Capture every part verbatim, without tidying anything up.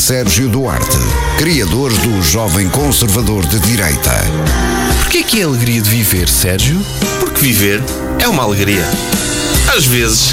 Sérgio Duarte, criador do Jovem Conservador de Direita. Porquê que é a alegria de viver, Sérgio? Porque viver é uma alegria. Às vezes.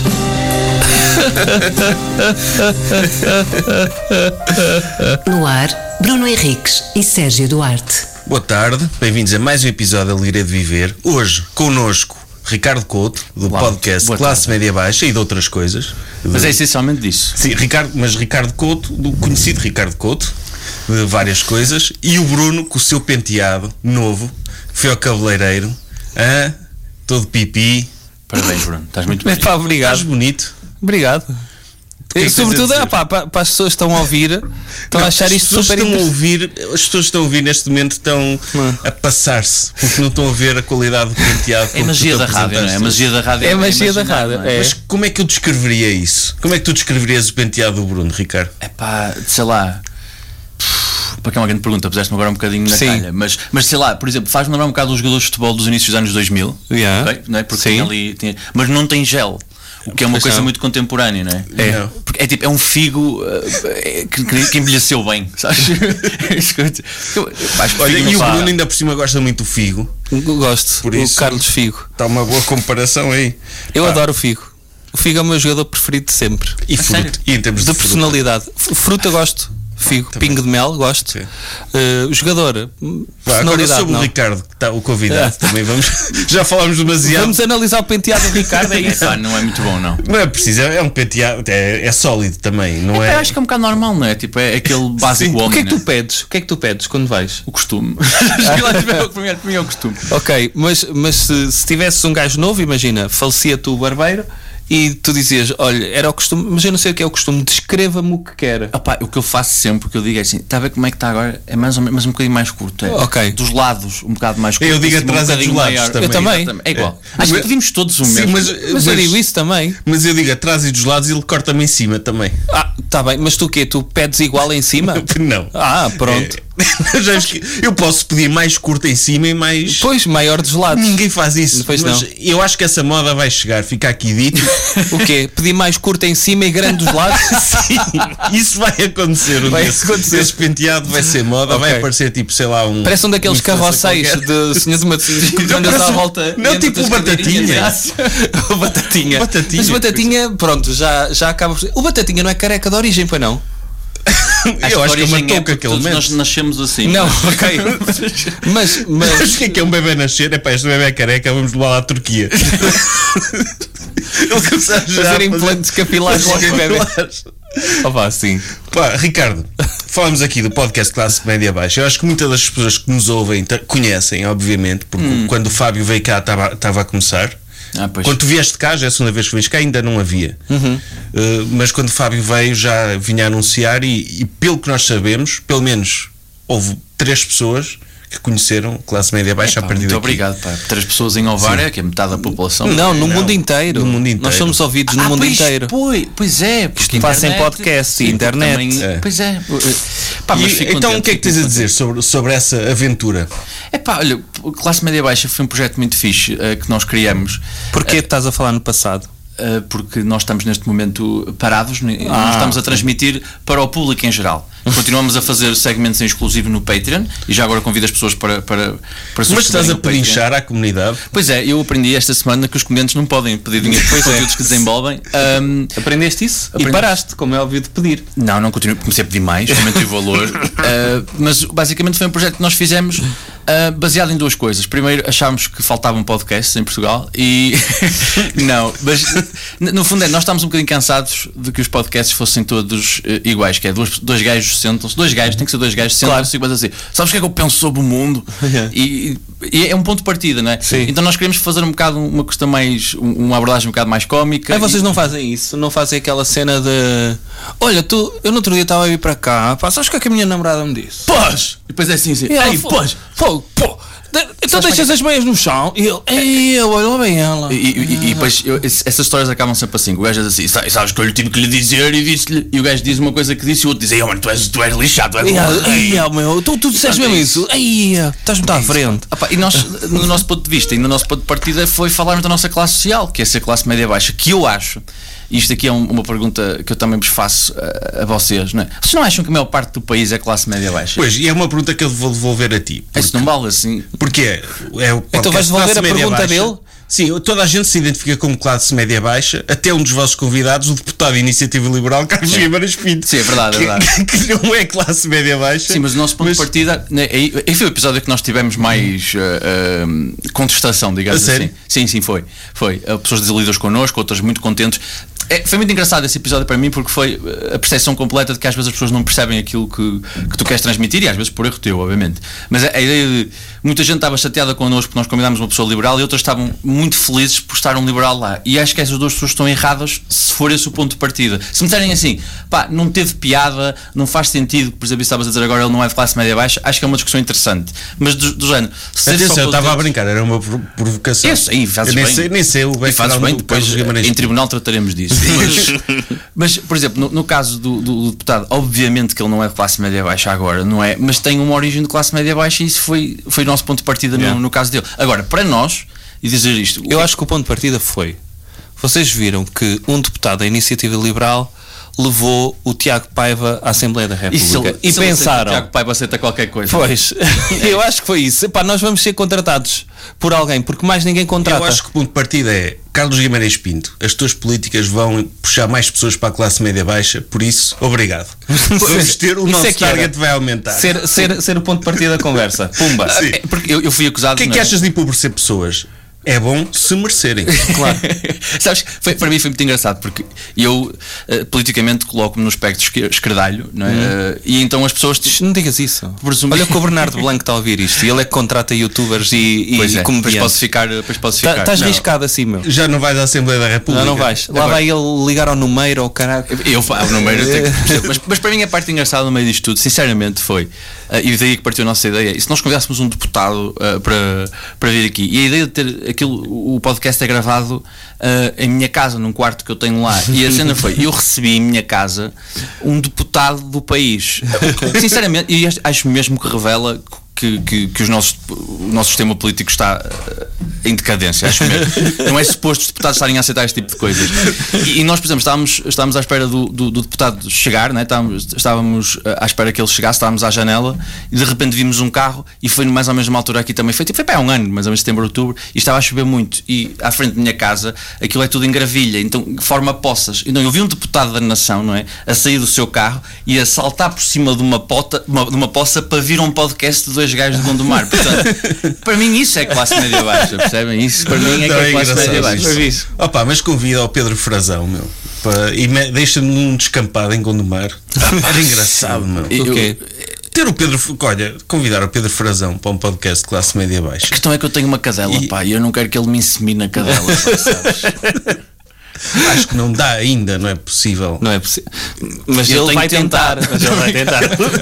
No ar, Bruno Henriques e Sérgio Duarte. Boa tarde, bem-vindos a mais um episódio da Alegria de Viver. Hoje, connosco, Ricardo Couto, do Olá, podcast Classe Média Baixa e de outras coisas. Mas é essencialmente disso. Sim, Ricardo, mas Ricardo Couto, do conhecido Ricardo Couto, de várias coisas. E o Bruno, com o seu penteado novo, foi ao cabeleireiro, ah, todo pipi. Parabéns, Bruno, estás muito bem. Pá, obrigado. Estás bonito. Obrigado. que é que Sobretudo, tens a é, pá, para, para as pessoas que estão a ouvir, estão Não, a achar as isto pessoas super estão a interessante. ouvir, As pessoas que estão a ouvir neste momento estão Não. a passar-se, porque não estão a ver a qualidade do penteado. É como magia tu te da rádio, não é? apresentaste. A magia da rádio. É magia da imaginar, rádio, não é? é. Mas como é que eu descreveria isso? Como é que tu descreverias o penteado do Bruno, Ricardo? É pá, sei lá. Para que é uma grande pergunta, puseste-me agora um bocadinho na Sim. calha. Mas, mas sei lá, por exemplo, faz-me lembrar um bocado dos jogadores de futebol dos inícios dos anos dois mil. Yeah. Ok? Não é? Porque Sim. tem ali. Tem, mas não tem gel. O que é uma Pois coisa não. muito contemporânea, não é? É. Não. Porque é tipo, é um figo uh, é, que, que envelheceu bem, sabes? Eu- eu acho que Olha, figo e não o sabe. Bruno ainda por cima gosta muito do figo. Gosto. Por o isso- Carlos Figo. Está uma boa comparação aí. Eu Pá, adoro o Figo. O Figo é o meu jogador preferido de sempre. E A sério? fruta. E em termos de De fruta? personalidade. F- Fruta gosto. Figo. Pingo de mel, gosto. Sim. Uh, o jogador. Vá, agora Personalidade. sobre o Não. Ricardo, que está o convidado, É. também vamos. Já falámos demasiado. Vamos analisar o penteado do Ricardo, é isso? Epá, não é muito bom, não. Não é preciso, é um penteado, é, é sólido também, não Epá, é? eu acho que é um bocado normal, não é? Tipo, é aquele básico Sim. homem. O que é que tu né? pedes? O que é que tu pedes quando vais? O costume. Para mim, para mim é o costume. Ok, mas, mas se, se tivesses um gajo novo, imagina, falecia-te o barbeiro e tu dizias, olha, era o costume, mas eu não sei o que é o costume, descreva-me o que quer. Opá, o que eu faço sempre, o que eu digo é assim, está a ver como é que está agora? É mais ou menos, mas um bocadinho mais curto. É. Ok. Dos lados, um bocado mais curto. Eu digo em cima, atrás um e dos bocadinho lados maior. também. Eu também. Exatamente. É igual. É. Acho Mas- que vimos todos o Sim, mesmo. mas, Mas, mas, eu digo isso também. mas eu digo atrás e dos lados e ele corta-me em cima também. Ah, tá bem, mas tu o quê? Tu pedes igual em cima? Não. Ah, pronto. É. Já acho que eu posso pedir mais curto em cima e mais. Pois, maior dos lados. Ninguém faz isso. Pois mas não. eu acho que essa moda vai chegar, fica aqui dito. O quê? Pedir mais curto em cima e grande dos lados? Sim, isso vai acontecer. Um Vai dia. acontecer. Esse penteado vai ser moda, Ok. vai aparecer tipo, sei lá, um. Parece um daqueles influencer carroceiros qualquer. de senhores de Matosinhos que Não, andas parece à um- volta. não, e tipo andas o com as cadeirinhas. Batatinha. O Batatinha. Batatinha. Mas o Batatinha, pronto, já, já acaba por ser. O Batatinha não é careca de origem, pois não? Eu acho que é uma origem touca porque que ele todos nós mete. nascemos assim. Não, ok. Mas, Mas mas o que é que é um bebê nascer? É pá, este bebê é careca, vamos levar à Turquia. Ele começar já a fazer implantes capilares logo em bebê. Opa, sim. Pá, Ricardo, falamos aqui do podcast Classe Média Baixa. Eu acho que muitas das pessoas que nos ouvem t- conhecem, obviamente, porque Hum. quando o Fábio veio cá estava a começar. Ah, pois. Quando tu vieste cá, já é a segunda vez que vens cá, ainda não havia. Uhum. Uh, mas quando o Fábio veio, já vinha a anunciar, e, e pelo que nós sabemos, pelo menos houve três pessoas que conheceram Classe Média Baixa Epá, a partir muito daqui. obrigado, pá. Três pessoas em Ovária, que é metade da população. Não, no Não, mundo inteiro. no mundo inteiro. Nós somos ouvidos no Ah, mundo pois, inteiro. Pois, pois é, porque fazem internet- podcast e sim, internet. também- É. Pois é. Pá, mas E, fico então, contente, o que é que fico tens a muito dizer sobre, sobre essa aventura? É pá, olha, o Classe Média Baixa foi um projeto muito fixe eh, que nós criamos. Porquê estás a falar no passado? Uh, porque nós estamos neste momento parados, né? Ah. Não estamos a transmitir para o público em geral. Continuamos a fazer segmentos em exclusivo no Patreon e já agora convido as pessoas para, para, para Mas subscreverem estás a o Patreon. pedinchar à comunidade? Pois é, eu aprendi esta semana que os comediantes não podem pedir dinheiro por conteúdos que desenvolvem. Um, Aprendeste isso? Aprendi. E paraste, como é óbvio de pedir. Não, não continuo, comecei a pedir mais, aumentei o valor. Uh, mas basicamente foi um projeto que nós fizemos uh, baseado em duas coisas. Primeiro, achámos que faltavam podcasts em Portugal e. não, mas n- no fundo é, nós estávamos um bocadinho cansados de que os podcasts fossem todos uh, iguais, que é dois, dois gajos sentam-se, dois gajos, tem que ser dois gajos, sentam-se e coisas assim. Sabes o que é que eu penso sobre o mundo? E, e é um ponto de partida, não é? Sim. Então nós queremos fazer um bocado uma questão mais, um- uma abordagem um bocado mais cómica. Mas vocês e- não fazem isso? Não fazem aquela cena de olha, tu, eu no outro dia estava a ir para cá, pá, sabes o que é que a minha namorada me disse? Pós! E depois é assim, assim. E ela Ei, falou, pós! pô, pô, de- então Sabes deixas as meias no chão e ele, ei, olha bem ela. E, e, e depois eu- esse- essas histórias acabam sempre assim. O gajo diz assim: "Sa- sabes que eu lhe tive que lhe dizer e disse-lhe." E o gajo diz uma coisa que disse e o outro diz: "Ei, mano, tu és, tu és lixado, tu és E ela, burro." ei, ó, meu, tu, tu disseste mesmo isso? Ei, estás muito à frente. Ah pá, e nós, no nosso ponto de vista e no nosso ponto de partida, foi falarmos da nossa classe social, que é ser classe média baixa, que eu acho isto aqui é um, uma pergunta que eu também vos faço a, a vocês, não é? Vocês não acham que a maior parte do país é classe média baixa? Pois, e é uma pergunta que eu vou devolver a ti. Isso não vale assim. Porque é, é o Então vais devolver a pergunta dele? Sim, toda a gente se identifica como classe média baixa, até um dos vossos convidados, o deputado da Iniciativa Liberal, Carlos Guimarães Pinto. Sim, é verdade, é verdade. Que, que não é classe média baixa. Sim, mas o nosso ponto mas... de partida, né, aí foi o episódio que nós tivemos mais uh, uh, contestação, digamos a sério? assim. Sim, sim, foi. Foi. Uh, pessoas desiludidas connosco, outras muito contentes. É, foi muito engraçado esse episódio para mim porque foi a percepção completa de que às vezes as pessoas não percebem aquilo que, que tu queres transmitir e às vezes por erro teu, obviamente. Mas a, a ideia de muita gente estava chateada connosco porque nós convidámos uma pessoa liberal e outras estavam muito felizes por estar um liberal lá. E acho que essas duas pessoas estão erradas se for esse o ponto de partida. Se me disserem assim, pá, não teve piada, não faz sentido, por exemplo, estavas a dizer agora ele não é de classe média baixa, acho que é uma discussão interessante. Mas do, do género. Atenção, eu estava a brincar, era uma provocação. Eu sei, fazes eu nem bem. Sei, nem sei o e fazes bem, depois em tribunal trataremos disso. Mas, mas, por exemplo, no, no caso do, do, do deputado, obviamente que ele não é de classe média baixa agora, não é? Mas tem uma origem de classe média baixa e isso foi, foi o nosso ponto de partida yeah. no, no caso dele. Agora, para nós, e dizer isto... Eu acho que o ponto de partida foi... Vocês viram que um deputado da Iniciativa Liberal levou o Tiago Paiva à Assembleia da República. E, ele, e pensaram... O Tiago Paiva aceita qualquer coisa. Pois, eu acho que foi isso. Epá, nós vamos ser contratados por alguém, porque mais ninguém contrata. Eu acho que o ponto de partida é Carlos Guimarães Pinto, as tuas políticas vão puxar mais pessoas para a classe média baixa, por isso, obrigado. Vamos ter, o nosso é target era. Vai aumentar. Ser, ser, ser o ponto de partida da conversa. Pumba. É, porque eu, eu fui acusado... O que é que achas de empobrecer pessoas? É bom se merecerem. Claro. Sabes, foi, para mim foi muito engraçado porque eu uh, politicamente coloco-me no espectro esquerdalho, não é? Hum. Uh, e então as pessoas. Não digas isso. Presumir. Olha que o Bernardo Blanco está a ouvir isto e ele é que contrata youtubers e, e, pois é, e comediantes. Depois posso ficar. Depois posso ficar. Estás riscado assim, meu. Já não vais à Assembleia da República. Não, não vais. Lá vai ele ligar ao número ou caraca. Eu falo número, eu tenho que mas, mas para mim a parte engraçada no meio disto tudo, sinceramente, foi. Uh, e daí que partiu a nossa ideia. E se nós convidássemos um deputado uh, para, para vir aqui, e a ideia de ter aquilo, o podcast é gravado uh, em minha casa, num quarto que eu tenho lá, e a cena foi, eu recebi em minha casa um deputado do país. Sinceramente, e acho mesmo que revela que, que, que os nossos, o nosso sistema político está uh, em decadência, acho mesmo. Não é suposto os deputados estarem a aceitar este tipo de coisas. E, e nós, por exemplo, estávamos, estávamos à espera do, do, do deputado chegar, né? estávamos, estávamos à espera que ele chegasse, estávamos à janela e de repente vimos um carro e foi mais ou menos uma altura aqui também. Foi, foi para há um ano, mais ou menos setembro, outubro, e estava a chover muito. E à frente da minha casa aquilo é tudo em gravilha, então forma poças. Então eu vi um deputado da nação, não é? A sair do seu carro e a saltar por cima de uma, pota, uma, de uma poça para vir a um podcast de dois gajos de Gondomar. Portanto, para mim isso é classe média baixa, percebem? Isso para mim é que é classe média baixa. Opa, mas convida ao Pedro Frazão, meu, para, e me, deixa-me num descampado em Gondomar. Era engraçado, meu. Eu, okay. Ter o Pedro, olha, convidar o Pedro Frazão para um podcast de classe média baixa. A questão é que eu tenho uma cadela, e... pá, e eu não quero que ele me insemine a cadela, pá, sabes? Acho que não dá ainda, não é possível. Não é possível. Mas ele vai tentar. Mas ele vai tentar.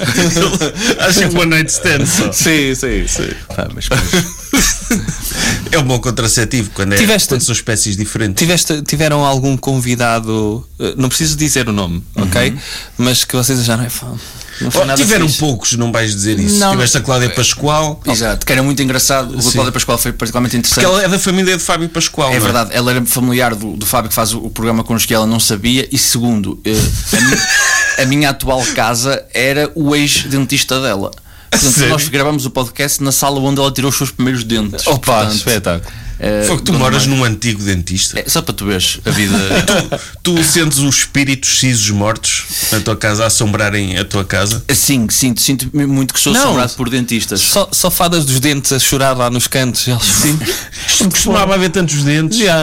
Acho que one night stand só. Sim, sim, sim. Ah, mas, mas... É um bom contraceptivo quando, é, tiveste, quando são espécies diferentes. Tiveste, tiveram algum convidado, não preciso dizer o nome, uhum. ok? Mas que vocês acharam, é fã. Oh, tiveram fixe. Poucos, não vais dizer isso. Não, tiveste a Cláudia Pascoal. Exato, que era muito engraçado. A Cláudia Pascoal foi particularmente interessante. Porque ela é da família de Fábio Pascoal. É verdade, ela era familiar do, do Fábio que faz o, o programa connosco e ela não sabia. E segundo, a, minha, a minha atual casa era o ex-dentista dela. Portanto, nós gravamos o podcast na sala onde ela tirou os seus primeiros dentes. Opa, portanto, espetáculo. É, foi que tu moras num antigo dentista. É, só para tu veres a vida. tu, tu sentes os espíritos cisos mortos na tua casa a assombrarem a tua casa? Sim, sinto, sinto muito que sou não, assombrado por dentistas. Só, só fadas dos dentes a chorar lá nos cantos. Sim. Não costumava haver tantos dentes. Já.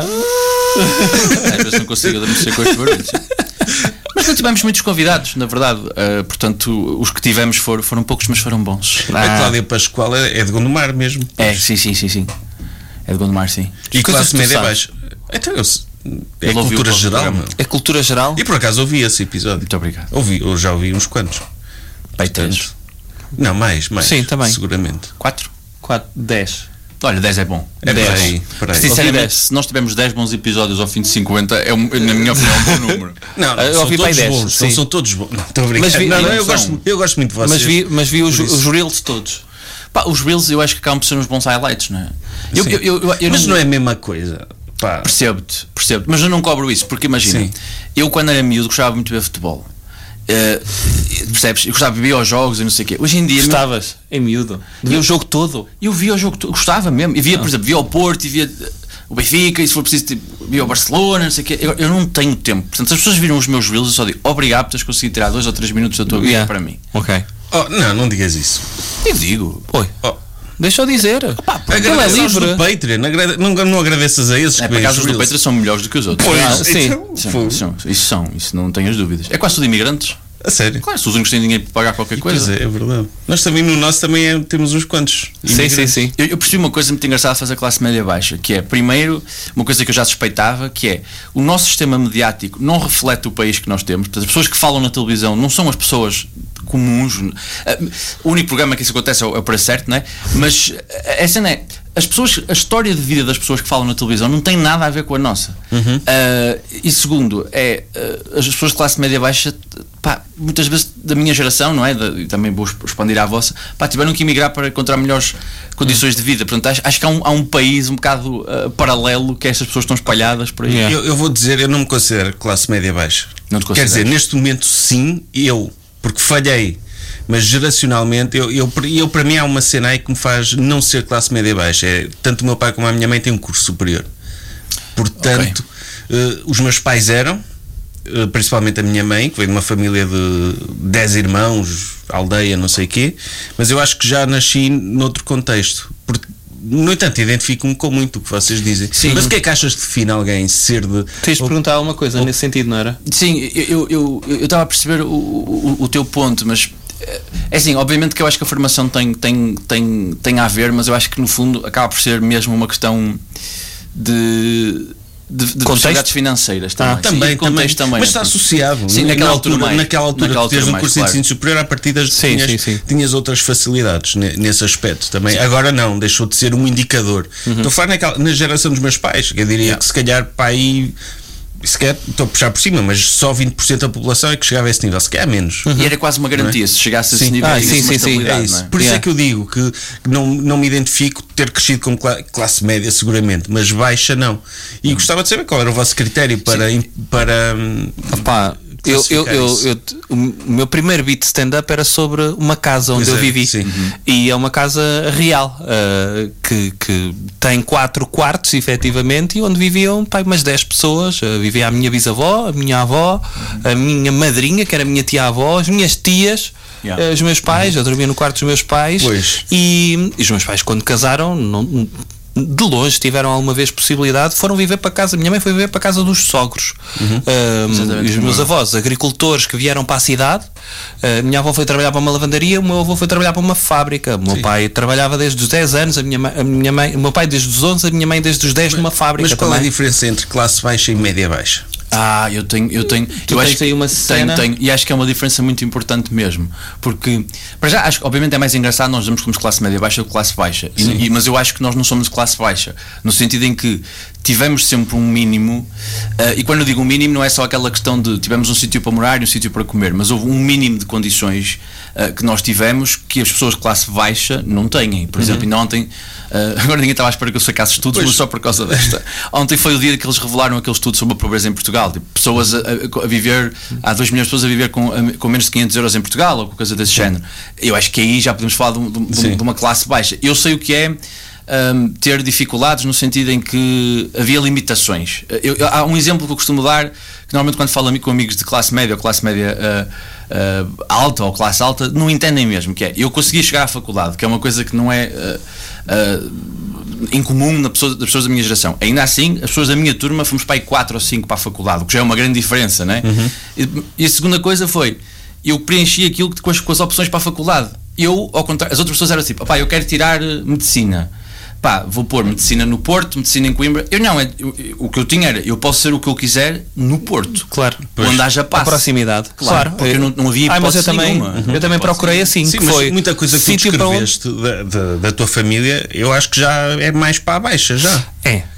Às vezes não consigo adormecer com este barulho. Mas não tivemos muitos convidados, na verdade. Uh, portanto, os que tivemos foram, foram poucos, mas foram bons. Ah. A Cláudia Pascoal é, é de Gondomar mesmo. Pois. É, sim, sim, sim, sim. É de Gondomar, sim. E classe média baixa. Então, eu, é Ele cultura geral, meu. É cultura geral. E por acaso ouvi esse episódio. Muito obrigado. Ouvi, eu já ouvi uns quantos. Portanto, não, mais, mais. Sim, também. Seguramente. Quatro? Quatro, dez. Olha, dez é bom. É dez. Aí, sinceramente, se nós tivermos dez bons episódios ao fim de cinquenta, é, um, na minha opinião, um bom número. Não, não, eu são ouvi todos dez, bons. São, são todos bons. Não, estou a brincar. Mas vi, não, não, eu, gosto, eu gosto muito de vocês. Mas vi, mas vi os, os reels todos. Pá, os reels eu acho que acabam por ser uns bons highlights, não é? Eu, eu, eu, eu, eu mas não... não é a mesma coisa. Pá. Percebo-te, percebo. Mas eu não cobro isso, porque imagina, Sim. eu quando era miúdo gostava muito de ver futebol. Uh, percebes? Eu gostava de ver os jogos e não sei o quê. Hoje em dia. Gostavas, em miúdo, de ver o jogo todo. Eu via o jogo, todo, gostava mesmo. E via, por exemplo, via o Porto e via o Benfica, e se for preciso, tipo, via o Barcelona, não sei o quê. Eu, eu não tenho tempo. Portanto, se as pessoas viram os meus reels, eu só digo obrigado por teres conseguido tirar dois ou três minutos da tua vida Yeah. para mim. Ok. Oh, não, não digas isso. Eu digo. Oi. Oh, Deixa eu dizer. Ele é agradece aos do livre. Patreon, agrade- não, não agradeças a esses É, que por veem acaso os os do reels. Patreon são melhores do que os outros. Pois, Ah, sim. então, São, fogo. são, isso são, isso não tenho as dúvidas. É quase tudo imigrantes. A sério? Claro, se os únicos têm dinheiro para pagar qualquer Pois coisa. é, é verdade. Nós também no nosso também é- temos uns quantos. Sim, sim, sim. Eu, eu percebi uma coisa muito engraçada a fazer a classe média baixa, que é, primeiro, uma coisa que eu já suspeitava, que é, o nosso sistema mediático não reflete o país que nós temos. Portanto, as pessoas que falam na televisão não são as pessoas comuns. O único programa que isso acontece é o, é o Preço Certo, não é? Mas a cena é, as pessoas, a história de vida das pessoas que falam na televisão não tem nada a ver com a nossa. Uhum. Uh, e segundo, é, uh, as pessoas de classe média baixa, pá, muitas vezes da minha geração, não é? De, e também vou expandir à vossa, pá, tiveram que emigrar para encontrar melhores condições de vida. Portanto, acho, acho que há um, há um país um bocado uh, paralelo que estas pessoas estão espalhadas por aí. Yeah. Eu, eu vou dizer, eu não me considero classe média baixa. Não te Quer consideras? dizer, neste momento sim, eu, porque falhei. Mas geracionalmente, eu, eu, eu para mim há uma cena aí que me faz não ser classe média baixa. É, tanto o meu pai como a minha mãe têm um curso superior. Portanto, uh, os meus pais eram, uh, principalmente a minha mãe, que veio de uma família de dez irmãos, aldeia, não sei o quê, mas eu acho que já nasci noutro contexto. Porque, no entanto, identifico-me com muito o que vocês dizem. Sim. Mas o que é que achas que define alguém ser de. Tens de perguntar alguma coisa nesse sentido, não era? Sim, eu eu eu estava a perceber o, o, o teu ponto, mas é assim, obviamente que eu acho que a formação tem, tem, tem, tem a ver, mas eu acho que no fundo acaba por ser mesmo uma questão de, de, de possibilidades financeiras também. Ah, Sim, também, e contexto também. também. Mas está associado. Sim, Na- naquela na altura mais. Naquela altura, Naquela que tens altura um mais, curso claro. de ensino superior, a partir das Sim, tinhas, sim, sim. tinhas outras facilidades ne- nesse aspecto também. Agora não, deixou de ser um indicador. Estou a falar naquela, na geração dos meus pais, que eu diria Yeah. que se calhar para aí. Sequer estou a puxar por cima, mas só vinte por cento da população é que chegava a esse nível, se calhar menos. E era quase uma garantia, se chegasse a esse Sim. nível, Ah, tinha sim, uma sim, sim, estabilidade, É isso. não é? Por isso Yeah. é que eu digo que não, não me identifico ter crescido como cla- classe média, seguramente, mas baixa não. E gostava de saber qual era o vosso critério para. im- para hum, Pá, eu, eu, classificar eu, isso. eu- o meu primeiro beat stand-up era sobre uma casa onde Pois eu é, vivi. sim. Uhum. E é uma casa real, uh, que, que tem quatro quartos, efetivamente, e onde viviam pá, umas dez pessoas. Uh, vivia a minha bisavó, a minha avó, a minha madrinha, que era a minha tia-avó, as minhas tias. Yeah. uh, os meus pais, eu dormia no quarto dos meus pais. Pois. E, e os meus pais, quando casaram, não, de longe tiveram alguma vez possibilidade, foram viver para casa. Minha mãe foi viver para a casa dos sogros. Um, Exatamente. e os meus avós, agricultores que vieram para a cidade. A minha avó foi trabalhar para uma lavandaria, o meu avô foi trabalhar para uma fábrica. O meu Sim. pai trabalhava desde os dez anos, a minha, mãe- a minha mãe, o meu pai desde os onze, a minha mãe desde os dez numa fábrica mas qual é a também. diferença entre classe baixa e média baixa? Ah, eu tenho, eu tenho, Tu eu tens acho que aí uma tenho, cena? tenho, e acho que é uma diferença muito importante mesmo, porque para já acho que obviamente é mais engraçado nós dizemos que somos classe média baixa do que classe baixa, e, e- mas eu acho que nós não somos classe baixa, no sentido em que tivemos sempre um mínimo, ah, e quando eu digo um mínimo não é só aquela questão de tivemos um sítio para morar e um sítio para comer, mas houve um mínimo de condições ah, que nós tivemos que as pessoas de classe baixa não têm. Por exemplo, ainda ontem, ah, agora ninguém estava à espera que eu sacasse estudos, Pois. mas só por causa desta. Ontem foi o dia que eles revelaram aquele estudo sobre a pobreza em Portugal, tipo, pessoas a, a- a viver, há dois milhões de pessoas a viver com, a- com menos de quinhentos euros em Portugal ou coisa desse género. Eu acho que aí já podemos falar de, um- de um- de um- Sim. de uma classe baixa. Eu sei o que é hum, ter dificuldades no sentido em que havia limitações. Eu- eu- há um exemplo que eu costumo dar, que normalmente quando falo com amigos de classe média ou classe média ah, ah, alta ou classe alta, não entendem mesmo, que é, eu consegui chegar à faculdade, que é uma coisa que não é ah, ah, incomum na pessoa, das pessoas da minha geração. Ainda assim, as pessoas da minha turma fomos para aí quatro ou cinco para a faculdade, o que já é uma grande diferença, não é? E, e a segunda coisa foi, eu preenchi aquilo que- com as, com as opções para a faculdade. Eu, ao contrário, as outras pessoas eram tipo, pá, eu quero tirar eh, medicina. Pá, vou pôr medicina no Porto, medicina em Coimbra. Eu não, é, eu- eu- o que eu tinha era, eu posso ser o que eu quiser no Porto. Claro. Onde haja A passe. proximidade. Claro, porque não, não havia Ah, mas eu hipótese também, nenhuma. eu também Hipótese procurei assim, Sim, que mas foi muita coisa que tu sítio para onde- descreveste da, da, da tua família, eu acho que já é mais para a baixa, já. É,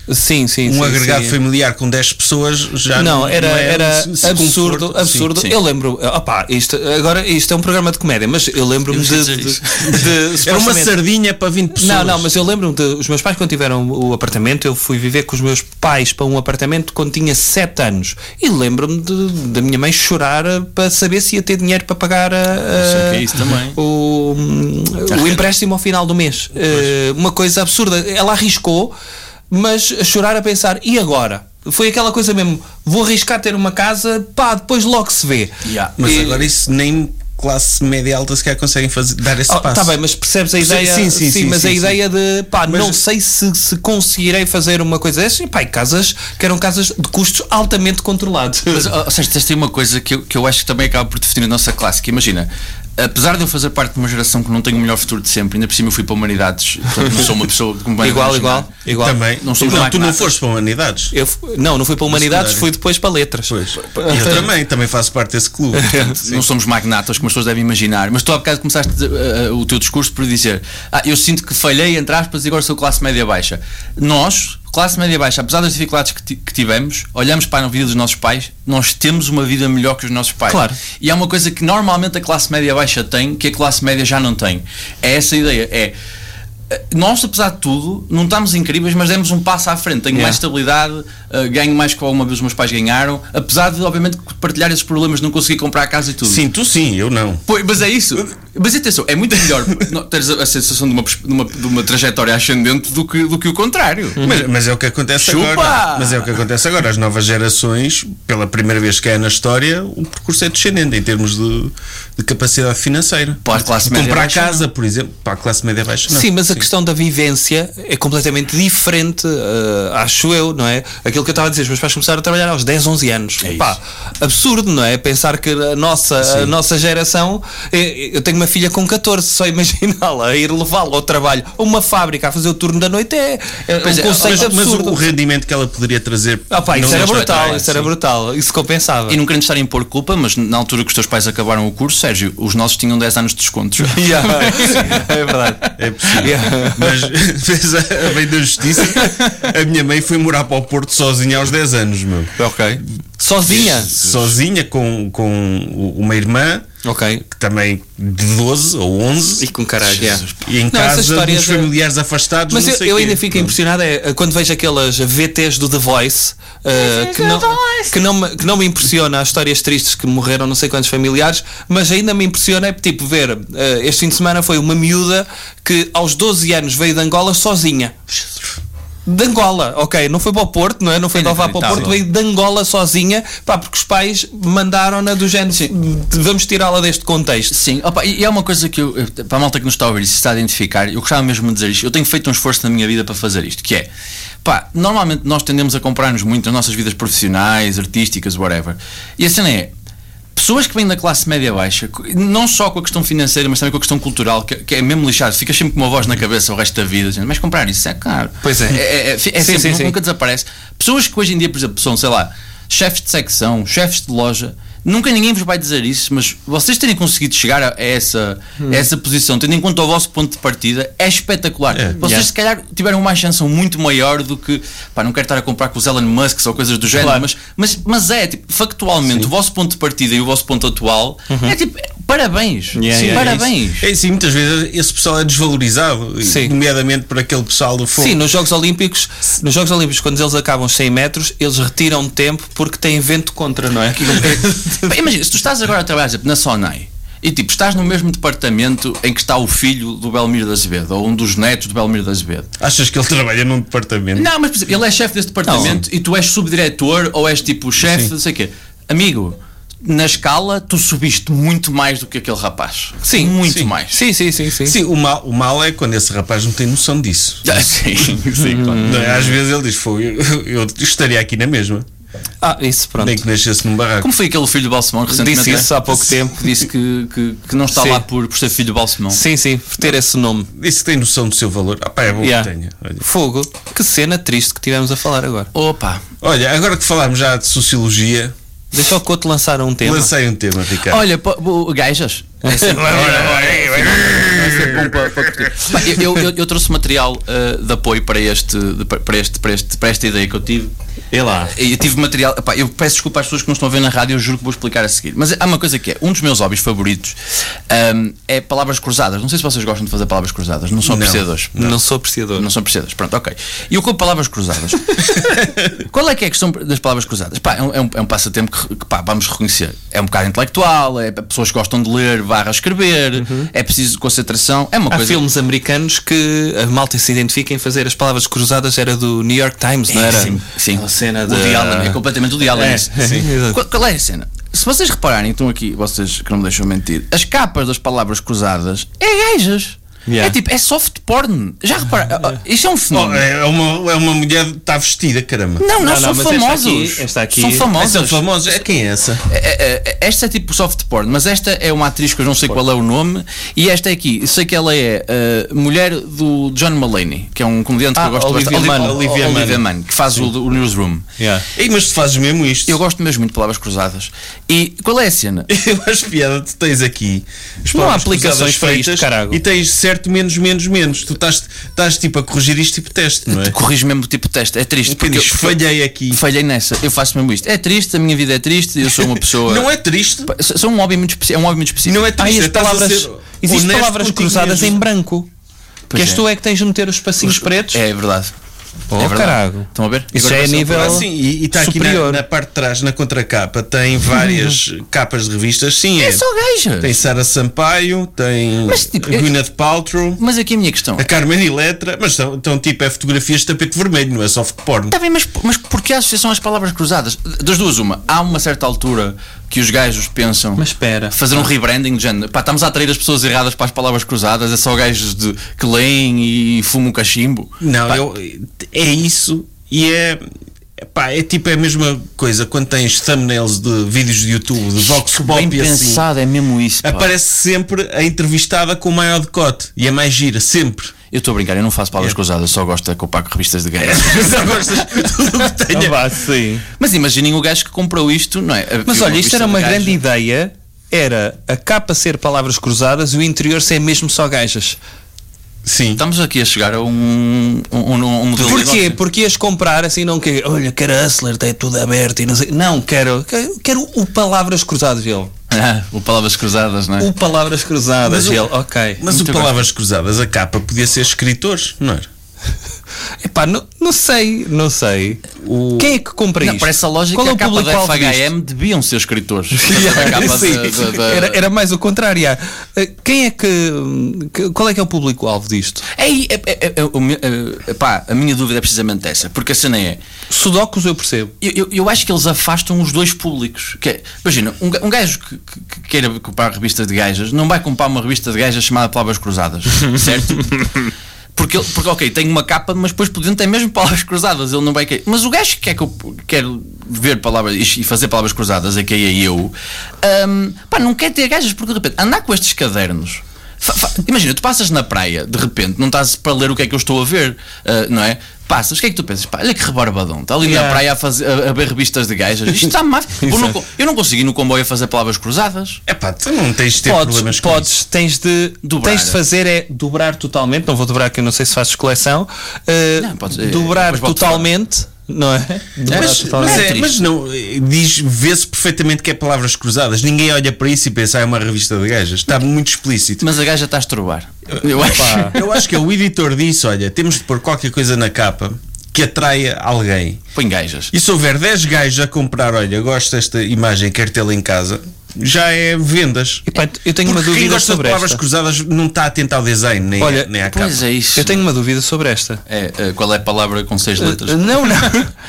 Sim, sim, um sim, agregado sim. familiar com dez pessoas já não, não era, não é era um, se absurdo, conforto. absurdo. Sim, sim. Eu lembro, opá, isto, agora isto é um programa de comédia, mas eu lembro-me Eu de, sei de, dizer de, de Era uma supostamente- sardinha para vinte pessoas. Não, não, mas eu lembro-me de os meus pais quando tiveram o apartamento, eu fui viver com os meus pais para um apartamento quando tinha sete anos e lembro-me de- da minha mãe chorar eh, para saber se ia ter dinheiro para pagar a, a- Sei que é isso também. o, o empréstimo ao final do mês. Eh, uma coisa absurda. Ela arriscou, mas a chorar a pensar, e agora? Foi aquela coisa mesmo, vou arriscar ter uma casa, pá, depois logo se vê. Yeah. Mas E- agora isso nem classe média alta sequer conseguem fazer, dar esse Oh, passo. tá bem, mas percebes a Sim, ideia? sim, sim, sim, mas sim, a sim. ideia de pá, Mas- não sei se, se conseguirei fazer uma coisa dessas. E pá, e casas que eram casas de custos altamente controlados. Mas, ou seja, tens aí uma coisa que eu, que eu acho que também acaba por definir a nossa classe, que imagina, apesar de eu fazer parte de uma geração que não tem o melhor futuro de sempre, ainda por cima eu fui para Humanidades, portanto não sou uma pessoa como bem igual, imaginar. igual, igual. Também. Não somos tu não magnatas. foste para humanidades. Eu, fu- não, não fui para Humanidades, secundário. fui depois para Letras. Pois. Eu também, também faço parte desse clube. Não somos magnatas, como as pessoas devem imaginar, mas tu há bocado começaste uh, uh, o teu discurso por dizer ah, eu sinto que falhei, entre aspas, e agora sou classe média baixa. Nós, classe média baixa, apesar das dificuldades que, ti- que tivemos, olhamos para a vida dos nossos pais, nós temos uma vida melhor que os nossos pais. Claro. E há uma coisa que normalmente a classe média baixa tem, que a classe média já não tem. É essa a ideia, é... Nós, apesar de tudo, não estamos incríveis, mas demos um passo à frente. Tenho Yeah. mais estabilidade, uh, ganho mais que alguma vez os meus pais ganharam, apesar de, obviamente, partilhar esses problemas, não conseguir comprar a casa e tudo. Sim, tu sim, eu não. Pois, mas é isso. Mas atenção, é muito melhor não, teres a, a sensação de uma, pers- de, uma, de uma trajetória ascendente do que, do que o contrário. Mas, mas é o que acontece Chupa! agora. Mas é o que acontece agora. As novas gerações, pela primeira vez que é na história, o percurso é descendente em termos de, de capacidade financeira. Para a classe média Comprar baixa, casa, por exemplo, para a classe média baixa, não. Sim, mas a questão da vivência é completamente diferente, uh, acho eu, não é? Aquilo que eu estava a dizer, os meus pais começaram a trabalhar aos dez, onze anos. É Pá, absurdo, não é? Pensar que a nossa, a nossa geração. eh, Eu tenho uma filha com catorze, só imaginá-la a ir levá-la ao trabalho a uma fábrica a fazer o turno da noite é, é Pois um é, conceito Mas, mas absurdo. o, o rendimento que ela poderia trazer. Ah, pá, isso não era nos brutal, atrai, isso era sim. brutal, isso compensava. E não querendo estar a impor culpa, mas na altura que os teus pais acabaram o curso, Sérgio, os nossos tinham dez anos de desconto já. Yeah, é verdade. É possível. Yeah. Mas fez a, a bem da justiça. A minha mãe foi morar para o Porto sozinha aos dez anos, meu. Ok. Sozinha? Sozinha com, com uma irmã Ok. que também de doze ou onze E com caralho, yeah. e em Não, essa casa história dos é- familiares afastados. Mas não eu, sei eu quê. ainda fico impressionado é, quando vejo aquelas V Ts do The Voice, uh, que, não, que, não me, que não me impressiona as histórias tristes que morreram não sei quantos familiares, mas ainda me impressiona é tipo ver, uh, este fim de semana foi uma miúda que aos doze anos veio de Angola sozinha. De Angola, ok, não foi para o Porto, não é? Não foi de Alvá para o Porto, veio de Angola sozinha, pá, porque os pais mandaram-na do género, vamos tirá-la deste contexto. Sim, opa, e é uma coisa que eu, para a malta que nos está a ouvir e se está a identificar, eu gostava mesmo de dizer isto. Eu tenho feito um esforço na minha vida para fazer isto, que é, pá, normalmente nós tendemos a comprar-nos muito nas nossas vidas profissionais, artísticas, whatever. E a cena é, pessoas que vêm da classe média baixa, não só com a questão financeira, mas também com a questão cultural, que, que é mesmo lixado, fica sempre com uma voz na cabeça o resto da vida, dizendo, mas comprar isso é caro. Pois é. É, é, é, é Sim, sempre, sim, sim. nunca desaparece. Pessoas que hoje em dia, por exemplo, são, sei lá, chefes de secção, chefes de loja, nunca ninguém vos vai dizer isso, mas vocês terem conseguido chegar a essa, a essa posição, tendo em conta o vosso ponto de partida, é espetacular. É. Vocês Yeah. se calhar tiveram uma ascensão muito maior do que, pá, não quero estar a comprar com os Elon Musk ou coisas do género, Claro. mas, mas, mas é, tipo, factualmente, o vosso ponto de partida e o vosso ponto atual é tipo, é, parabéns. Yeah, Sim, yeah, parabéns. É sim, muitas vezes esse pessoal é desvalorizado, Sim. nomeadamente por aquele pessoal do fogo. Sim, nos Jogos Olímpicos, nos Jogos Olímpicos, quando eles acabam os cem metros, eles retiram tempo porque têm vento contra, não é? Pá, imagina, se tu estás agora a trabalhar, por exemplo, na Sonai e tipo, estás no mesmo departamento em que está o filho do Belmiro de Azevedo ou um dos netos do Belmiro de Azevedo. Achas que ele trabalha num departamento? Não, mas por exemplo, ele é chefe desse departamento e tu és subdiretor ou és tipo chefe, não sei o quê. Amigo, na escala tu subiste muito mais do que aquele rapaz. Sim, muito sim. mais. Sim, sim, sim, sim. Sim, o mal, o mal é quando esse rapaz não tem noção disso. Ah, sim, sim, claro. Não é? Às vezes ele diz, foi, eu, eu estaria aqui na mesma, Ah, isso, pronto. nem que nascesse num barraco. Como foi aquele filho do Balsemão recentemente? Disse isso né? há pouco tempo. Que disse que, que, que não está Sim. lá por, por ser filho do Balsemão. Sim, sim, ter esse nome. Disse que tem noção do seu valor. Ah, pá, é bom Yeah. que tenha. Olha. Fogo. Que cena triste que tivemos a falar agora. Opa! Olha, agora que falámos já de sociologia, Deixa o Couto lançar um tema. lancei um tema, Ricardo. Olha, pô, pô, gajas. É sempre- é bom para, para curtir. Pá, eu, eu, eu trouxe material uh, de apoio para, este, de, para, este, para, este, para esta ideia que eu tive. É lá. Eu tive material. Pá, eu peço desculpa às pessoas que não estão a ver na rádio, eu juro que vou explicar a seguir. Mas há uma coisa que é: um dos meus hobbies favoritos um, é palavras cruzadas. Não sei se vocês gostam de fazer palavras cruzadas, não são Não. apreciadores. Não, não sou apreciador. Não são apreciadores, pronto, ok. E eu com palavras cruzadas. Qual é que é a questão das palavras cruzadas? Pá, é, um, é, um, é um passatempo que, que pá, vamos reconhecer. É um bocado intelectual, é pessoas que gostam de ler, barra escrever, uhum. é preciso concentração. É uma Há coisa. filmes americanos que a malta se identifica em fazer as palavras cruzadas, era do New York Times, não era? Sim, sim. A cena de... O de Allen, é completamente o de Allen. É, sim. sim. Qual, qual é a cena? Se vocês repararem, então aqui, vocês que não me deixam mentir, as capas das palavras cruzadas é gajas. Yeah. É tipo, é soft porn. Já repararam? Isto é um Oh, fenómeno. é, uma, é uma mulher que está vestida, caramba. Não, não, Não, são não, mas esta famosos. aqui- esta aqui- São famosas. São famosos. É, quem é essa? É, é, é, esta é tipo soft porn, mas esta é uma atriz que eu não sei qual é o nome. E esta aqui, eu sei que ela é uh, mulher do John Mulaney, que é um comediante Ah, que eu gosto Olivia bastante. Munn. Olivia, Olivia Olivia Munn. Munn, que faz o, o Newsroom. Yeah. Ei, mas tu fazes mesmo isto? Eu gosto mesmo muito de palavras cruzadas. E qual é a cena? Eu acho piada, tu tens aqui as Não há palavras aplicações cruzadas para isto, feitas carago. e tens certo, menos, menos, menos. Tu estás, estás tipo a corrigir isto tipo teste, não é? Corrijo mesmo tipo teste. É triste. Porque Porque eu, falhei aqui. falhei nessa. Eu faço mesmo isto. É triste, a minha vida é triste. Eu sou uma pessoa. Não é triste. Sou um hobby muito específico. É um hobby muito específico. Não é Ah, triste. e as estás a palavras, ser existem honesto palavras contigo cruzadas mesmo. em branco. Pois Que és é. tu é que tens de meter os espacinhos pretos. É verdade. Oh, é verdade. carago. Estão a ver? Isso Agora é vai ser nível- um Ah, programa. sim, e está aqui na, superior. na parte de trás, na contracapa, tem várias capas de revistas. Sim, é. É só gajas. Tem Sara Sampaio, tem Mas, tipo, eu- Gwyneth Paltrow, Mas aqui a minha questão. a Carmen Electra, mas estão, estão tipo é fotografias de tapete vermelho, não é soft porn. Está bem, mas, mas porquê a associação às palavras cruzadas? Das duas, uma. Há uma certa altura que os gajos pensam Mas espera. fazer um rebranding de género. Pá, estamos a atrair as pessoas erradas para as palavras cruzadas. É só gajos de, que leem e fumam cachimbo. Não, Pá, eu, é isso e é. Pá, é tipo é a mesma coisa quando tens thumbnails de vídeos de YouTube, de Vox Pop bem e assim. pensado, é mesmo isso. Pá. Aparece sempre a entrevistada com o maior decote e é mais gira, sempre. Eu estou a brincar, eu não faço palavras cruzadas, só gosto de comprar revistas de gajos. Só gostas de tudo o que tenha. Ah, vá, sim. Mas imaginem o gajo que comprou isto, não é? Mas Viu olha, isto revista era de uma gajos. grande ideia. Era a capa ser palavras cruzadas e o interior ser mesmo só gajas. Sim. Estamos aqui a chegar a um, um, um, um modelo de Porquê? negócio. Porque ias comprar assim, não quero, olha, quero Hustler, tem tudo aberto e não sei. Não, quero, quero, quero o palavras cruzadas, ele. Ah, o palavras cruzadas, não é? O palavras cruzadas, Mas o- ele, ok. Mas Muito o Palavras Cruzadas, a capa podia ser escritores, não era? Epá, não, não sei, não sei. O- Quem é que compra Não, isto? por essa lógica, Qual é a o capa da público-alvo F H disto? M deviam ser escritores. Yeah, A capa sim. da- da- da- Era, era mais o contrário. ah. Eh, Quem é que, que- qual é que é o público-alvo disto? É, é, é, é, é, o meu- é, pá, a minha dúvida é precisamente essa, porque a cena é. Sudokus eu percebo. Eu, eu, eu acho que eles afastam os dois públicos. Que é, imagina, um, ga- um gajo que, que, que queira comprar revistas de gajas não vai comprar uma revista de gajas chamada Palavras Cruzadas, certo? Porque, ele- porque, ok, tem uma capa, mas depois por dentro tem mesmo palavras cruzadas. Ele não vai querer. Mas o gajo que quer que eu quero ver palavras e fazer palavras cruzadas, a que é eu, hum, pá, não quer ter gajas, porque de repente andar com estes cadernos. fa- fa- Imagina, tu passas na praia, de repente, não estás para ler o que é que eu estou a ver, ah, não é? Passas, o que é que tu pensas? Pá, olha que rebarbadão, está ali Yeah. na praia a, fazer, a, a ver revistas de gajas. Isto está má. Eu não, co- eu não consigo ir no comboio a fazer palavras cruzadas. É pá, tu não tens de ter problemas Podes, com podes isso. tens, de, Dobrar. tens de fazer é dobrar totalmente. Não vou dobrar, que eu não sei se fazes coleção. eh, Não, podes- eh, dobrar depois volto totalmente, não é? Dobrar Mas, totalmente. mas, É é, triste. mas não, eh, diz, vê-se perfeitamente que é palavras cruzadas. Ninguém olha para isso e pensa, ah, é uma revista de gajas. Está muito explícito. Mas a gaja está a estrobar. Eu acho. Eu acho que é o editor disse, olha, temos de pôr qualquer coisa na capa que atraia alguém. Põe gajas. E se houver dez gajos a comprar, olha, gosto desta imagem, quero tê-la em casa, já é vendas. Epá, eu tenho uma Porque quem dúvida gosta de sobre palavras esta. cruzadas não está atento ao design, nem, Olha, nem à capa. Pois é isso. Eu tenho uma dúvida sobre esta. É, eh, qual é a palavra com seis letras? Eh, Não, não.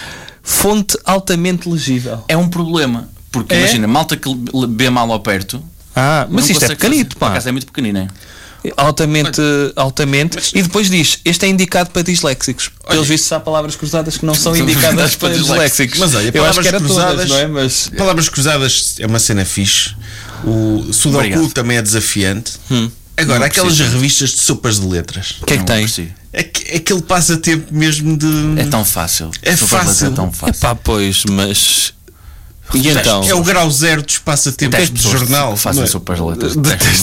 Fonte altamente legível. É um problema. Porque É? imagina, malta que le- vê mal ao perto. Ah, mas não isto é consegue pequenito, fazer. Por pá. acaso é muito pequenino, é? Altamente, altamente. E depois diz: este é indicado para disléxicos. Pelos vistos, há palavras cruzadas que não são indicadas para disléxicos. Mas olha, eu acho que era palavras todas, cruzadas, não é? Mas palavras cruzadas é uma cena fixe. O Sudoku Obrigado. também é desafiante. Hum. Agora, Não aquelas preciso. revistas de sopas de letras. o que é que Não tem? aprecio. É que- aquele passatempo mesmo de. É tão fácil. É Sopa de leite fácil. É tão fácil. Epá, pois, mas E então? É o grau zero dos passatempos de jornal. Fazem sopas de letras.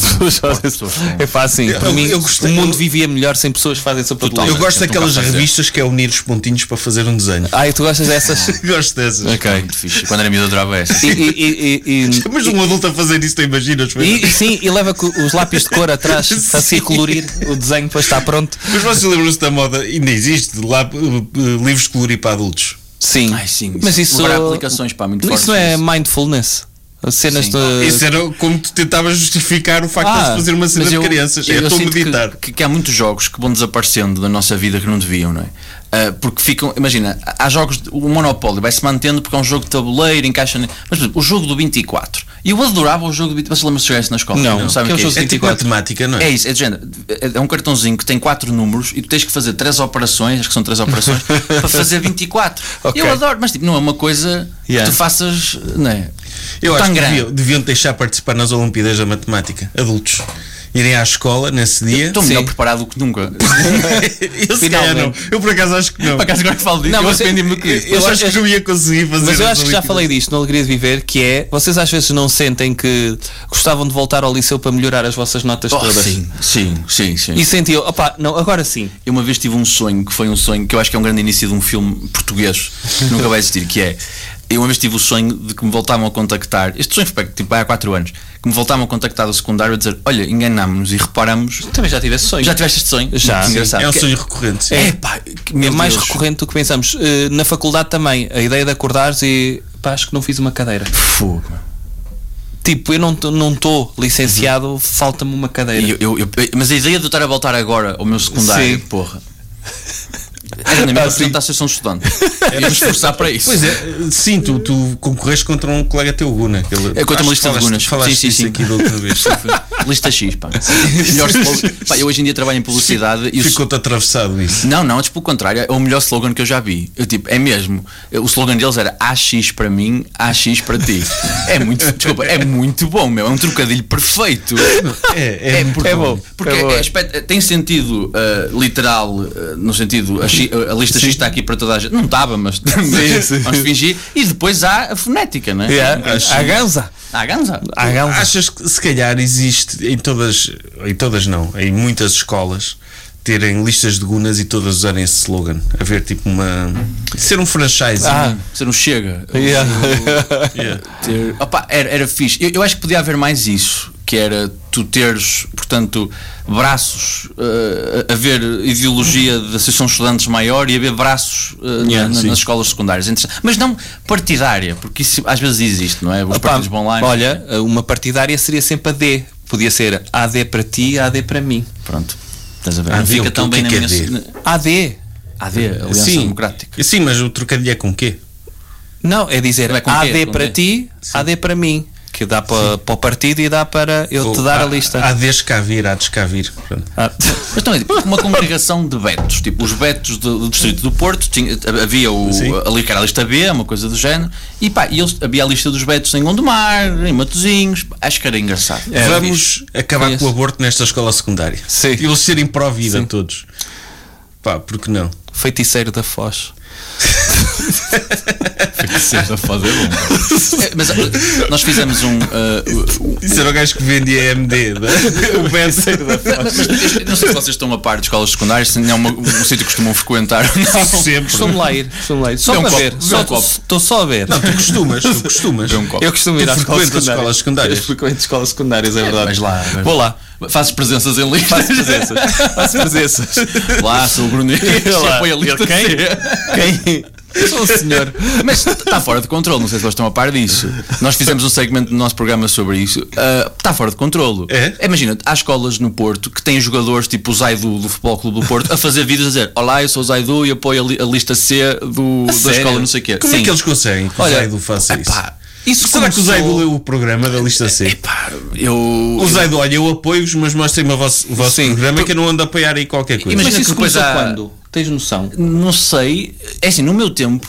É pá, assim, para Eu- mim, eu gostei- o mundo eu- vivia melhor sem pessoas que fazem sopa de Total. Eu letras. gosto Eu daquelas estou cá a fazer. revistas que é unir os pontinhos para fazer um desenho. Ah, e tu gostas dessas? Gosto dessas. Ok. Muito fixe. Quando era miúdo, adorava essa. E, e, e, e, e- Mas um adulto a fazer isso, tu imaginas? E, e sim, e leva co- os lápis de cor atrás a se colorir o desenho, depois está pronto. Mas vocês lembram-se da moda? Ainda existe lá, uh, uh, livros de colorir para adultos. Sim, Ai, sim. mas isso, Levar aplicações, pá, muito isso fortes não é nisso. mindfulness? Cenas Sim. de. Isso era como tu tentavas justificar o facto Ah, de se fazer uma cena Mas de eu- crianças. eu É estou a sinto meditar. Que, que há muitos jogos que vão desaparecendo da nossa vida que não deviam, não é? Ah, porque ficam, imagina, há jogos, de- o Monopólio vai se mantendo porque é um jogo de tabuleiro, encaixa. ne- Mas, por exemplo, o jogo do vinte e quatro. E eu adorava o jogo do vinte e quatro. Vocês lembram-se de jogar isso na escola? Não, sabem que é o o que é jogo isso? É tipo matemática, não é? É isso, é de género. É um cartãozinho que tem quatro números e tu tens que fazer três operações, acho que são três operações, para fazer vinte e quatro. Ok. Eu adoro, mas tipo, não é uma coisa Yeah. que tu faças, não é? Eu tão acho que grande. deviam, deviam deixar participar nas Olimpíadas da Matemática. Adultos. Irem à escola nesse dia. Estou melhor Sim. preparado que nunca. Eu se calhar não. Finalmente. Eu por acaso acho que não. Para acaso agora que falo disso, Não, eu mas eu- arrependi-me do que isso. Eu, eu acho acho- que não ia conseguir fazer. Mas eu as acho que já Olimpíadas. falei disto no Alegria de Viver, que é, vocês às vezes não sentem que gostavam de voltar ao liceu para melhorar as vossas notas Oh, todas? sim, sim, sim, sim. E sentiam, opá, não, agora sim. Eu uma vez tive um sonho que foi um sonho que eu acho que é um grande início de um filme português que nunca vai existir, que é eu uma vez tive o sonho de que me voltavam a contactar. Este sonho foi tipo há quatro anos, que me voltavam a contactar do secundário a dizer: olha, enganámos-nos e reparamos. Também já tive esse sonho. Já tiveste este sonho? Já. Muito Sim. engraçado. É um Que- sonho recorrente. sim. É, pá, que- É meu mais Deus. recorrente do que pensamos. Eh, na faculdade também, a ideia de acordares e pá, acho que não fiz uma cadeira. Fogo. Tipo, eu não estou licenciado, falta-me uma cadeira. E eu- eu- eu- mas a ideia de eu estar a voltar agora ao meu secundário, Sim. porra. Era na minha Ah, apresentar a sessão de estudante. Eu ia me esforçar para isso. Pois é, sim, tu, tu concorreste contra um colega teu, Guna. Aquele, É contra uma acho que lista de falaste- Gunas. Falaste Sim, sim, disso sim. aqui da última vez. Lista X, pá. Melhor slogan. Pá, eu hoje em dia trabalho em publicidade e o Ficou-te atravessado isso. Não, não, antes pelo contrário, é o melhor slogan que eu já vi. Eu, tipo, é mesmo. O slogan deles era A X para mim, A X para ti. É muito, desculpa, é muito bom, meu. É um trocadilho perfeito. É, é, porque, é bom, Porque é bom. é aspecto- tem sentido uh, literal, uh, no sentido, a, X- a lista X está aqui para toda a gente. Não estava, mas sim. vamos fingir. E depois há a fonética, não é? Yeah. Acho- A ganza. Há a ganza. A ganza. Achas que se calhar existe em todas, em todas não, em muitas escolas, terem listas de Gunas e todas usarem esse slogan? Haver tipo uma. Ser um franchise. Ah. Você não chega. Yeah. Yeah. Ter- Opa, era, era fixe. Eu, eu acho que podia haver mais isso, que era tu teres, portanto, braços, uh, haver ideologia da Associação de Estudantes maior e haver braços uh, Yeah, na- sim. nas escolas secundárias. Interessante. Mas não partidária, porque isso às vezes existe, não é? Os Opa, partidos vão lá. e- olha, uma partidária seria sempre a D. Podia ser A D para ti, A D para mim. Pronto. Estás a ver? A Não D, fica o tão que bem é na que é minha. D? A D. A D, Aliança Sim. Democrática. Sim, mas o trocadilho é com o quê? Não, é dizer Não é com A quê? D Com para quê? ti, A D para mim. Que dá para, para o partido e dá para eu te Ou dar a há- lista. Há descavir, há descavir. Pronto. Ah. Mas também, tipo, uma congregação de betos, tipo os betos do, do Distrito do Porto, tinha, havia o, Sim. ali que era a lista B, uma coisa do género, e pá, e eles, havia a lista dos betos em Gondomar, em Matosinhos, pá, acho que era engraçado. É, Vamos acabar Conheço. com o aborto nesta escola secundária. Sim. E eles serem pró-vida Sim. todos. Pá, porque não? Feiticeiro da Foz. a fazer bom. É, mas uh, nós fizemos um. uh, Isso era o gajo que vendia M D. né? O Benseiro da mas, mas, não sei se vocês estão a par de escolas secundárias, se não é uma- um sítio que costumam frequentar. Não. Sempre. Costumo lá ir, costumo lá ir. Só Vê um para copo, ver. vê Só um copo. Estou só a ver. Não, tu costumas, tu costumas. Vê um copo. Eu costumo ir Tu às escolas frequentas secundárias. escolas secundárias? Eu frequento escolas secundárias, é verdade. Vais lá, vais Vou lá. Fazes presenças em listas. Faço presenças. Faço presenças. Lá, sou o Bruno Henrique, Lá. apoia a lista Quem? C. Quem? Sou o senhor. Mas está fora de controle, não sei se vocês estão a par disso. Nós fizemos um segmento do nosso programa sobre isso. Ah, está fora de controle. É? Imagina, há escolas no Porto que têm jogadores tipo o Zaidu do Futebol Clube do Porto a fazer vídeos a dizer: olá, eu sou o Zaidu e apoio a, li- a lista C do, da sério? escola não sei o quê. Como é Sim. que eles conseguem que o Olha, Zaidu faça isso? epá, isso Será que o começou- Zaidu leu o programa da lista C? Epá, eu. O Zaidu, olha, eu apoio-vos, mas mostrem-me o vosso, o vosso Sim. programa que eu não ando a apoiar aí qualquer coisa. Imagina Mas isso que depois começou há- quando? Tens noção? Não sei, é assim, no meu tempo